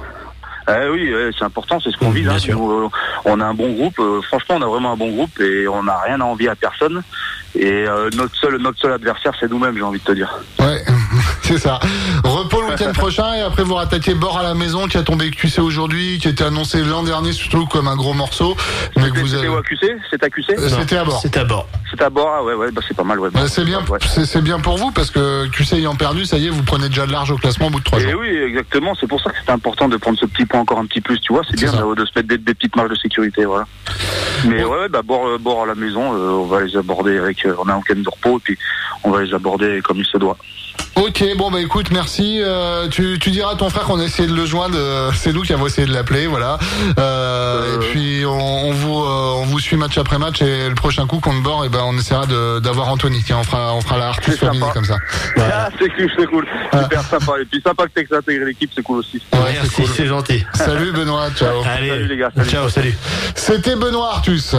Eh oui, c'est important, c'est ce qu'on vise. Hein. Nous, on a un bon groupe. Euh, franchement, on a vraiment un bon groupe et on n'a rien à envier à personne. Et euh, notre seul notre seul adversaire, c'est nous-mêmes, j'ai envie de te dire. Ouais, c'est ça. Repos le week-end prochain et après vous rattaquez Bord à la maison, qui a tombé Q C aujourd'hui, qui était annoncé l'an dernier surtout comme un gros morceau. Mais que vous avez... C'était à Q C C'était à Q C euh, C'était à Bord. C'était à Bord. C'était à Bord, ah ouais, ouais, bah c'est pas mal. Ouais, bah, c'est bien, ouais. c'est, c'est bien pour vous parce que Q C ayant perdu, ça y est, vous prenez déjà de large au classement au bout de trois jours. Et oui, exactement. C'est pour ça que c'est important de prendre ce petit point encore un petit plus, tu vois. C'est, c'est bien de, de se mettre des, des petites marges de sécurité, voilà. Mais ouais, ouais bah Bord, Bord à la maison, euh, on va les aborder avec, euh, on a un week-end de repos et puis on va les aborder comme il se doit. Ok, bon bah écoute, merci. Euh, tu, tu diras à ton frère qu'on a essayé de le joindre. Euh, c'est nous qui avons essayé de l'appeler, voilà. Euh, euh... Et puis on, on vous euh, on vous suit match après match et le prochain coup contre Bord, et ben on essaiera de, d'avoir Anthony. Tiens, on fera on fera la Artus Family comme ça. Voilà. Ah, c'est cool, c'est cool, ah. Super sympa. Et puis sympa que t'aies intégré l'équipe, c'est cool aussi. Ouais, merci, c'est, cool. C'est gentil. Salut Benoît, ciao. Allez, salut les gars. Salut. Ciao, salut. C'était Benoît Artus.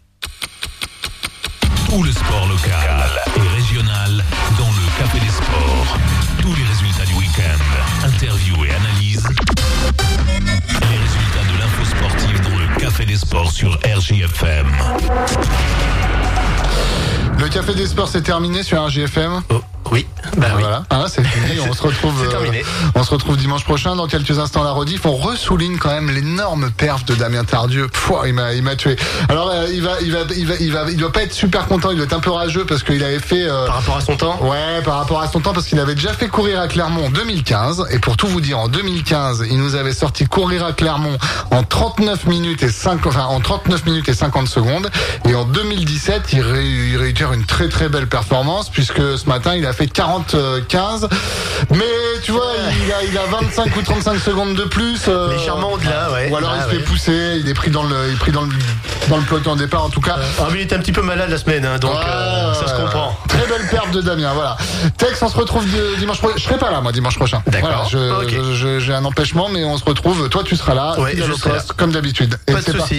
Tout le sport local et régional dans le Café des Sports. Tous les résultats du week-end, interviews et analyses. Les résultats de l'info sportive dans le Café des Sports sur R J F M. Le Café des Sports c'est terminé sur R J F M. Oh, oui, bah oui. Voilà, ah, c'est fini. On se retrouve. C'est terminé. Euh, on se retrouve dimanche prochain. Dans quelques instants la rediff. On ressouligne quand même l'énorme perf de Damien Tardieu. Pouah, il m'a, il m'a tué. Alors euh, il va, il va, il va, il va, il doit pas être super content. Il doit être un peu rageux parce qu'il avait fait. Euh, par rapport à son temps. Ouais, par rapport à son temps parce qu'il avait déjà fait courir à Clermont en deux mille quinze. Et pour tout vous dire, en deux mille quinze, il nous avait sorti courir à Clermont en trente-neuf minutes et cinq, enfin en trente-neuf minutes et cinquante secondes. Et en deux mille dix-sept, il, ré, il réitère une très très belle performance puisque ce matin il a fait fait quarante quinze. Mais tu vois, il a, il a vingt-cinq ou trente-cinq secondes de plus. Euh, Légèrement au-delà, ouais. Ou alors ah, il se ouais. fait pousser, il est pris dans le, il est pris dans le, dans le peloton de départ en tout cas. Ah, mais il était un petit peu malade la semaine, hein, donc ouais, euh, ça ouais, se comprend. Très belle perte de Damien, voilà. Tex, on se retrouve de, dimanche prochain. Je serai pas là, moi, dimanche prochain. D'accord. Voilà, je, okay. je, je, j'ai un empêchement, mais on se retrouve. Toi, tu seras là, ouais, fidèle je au serai poste, là. comme d'habitude. Et Pas de c'est souci. parti.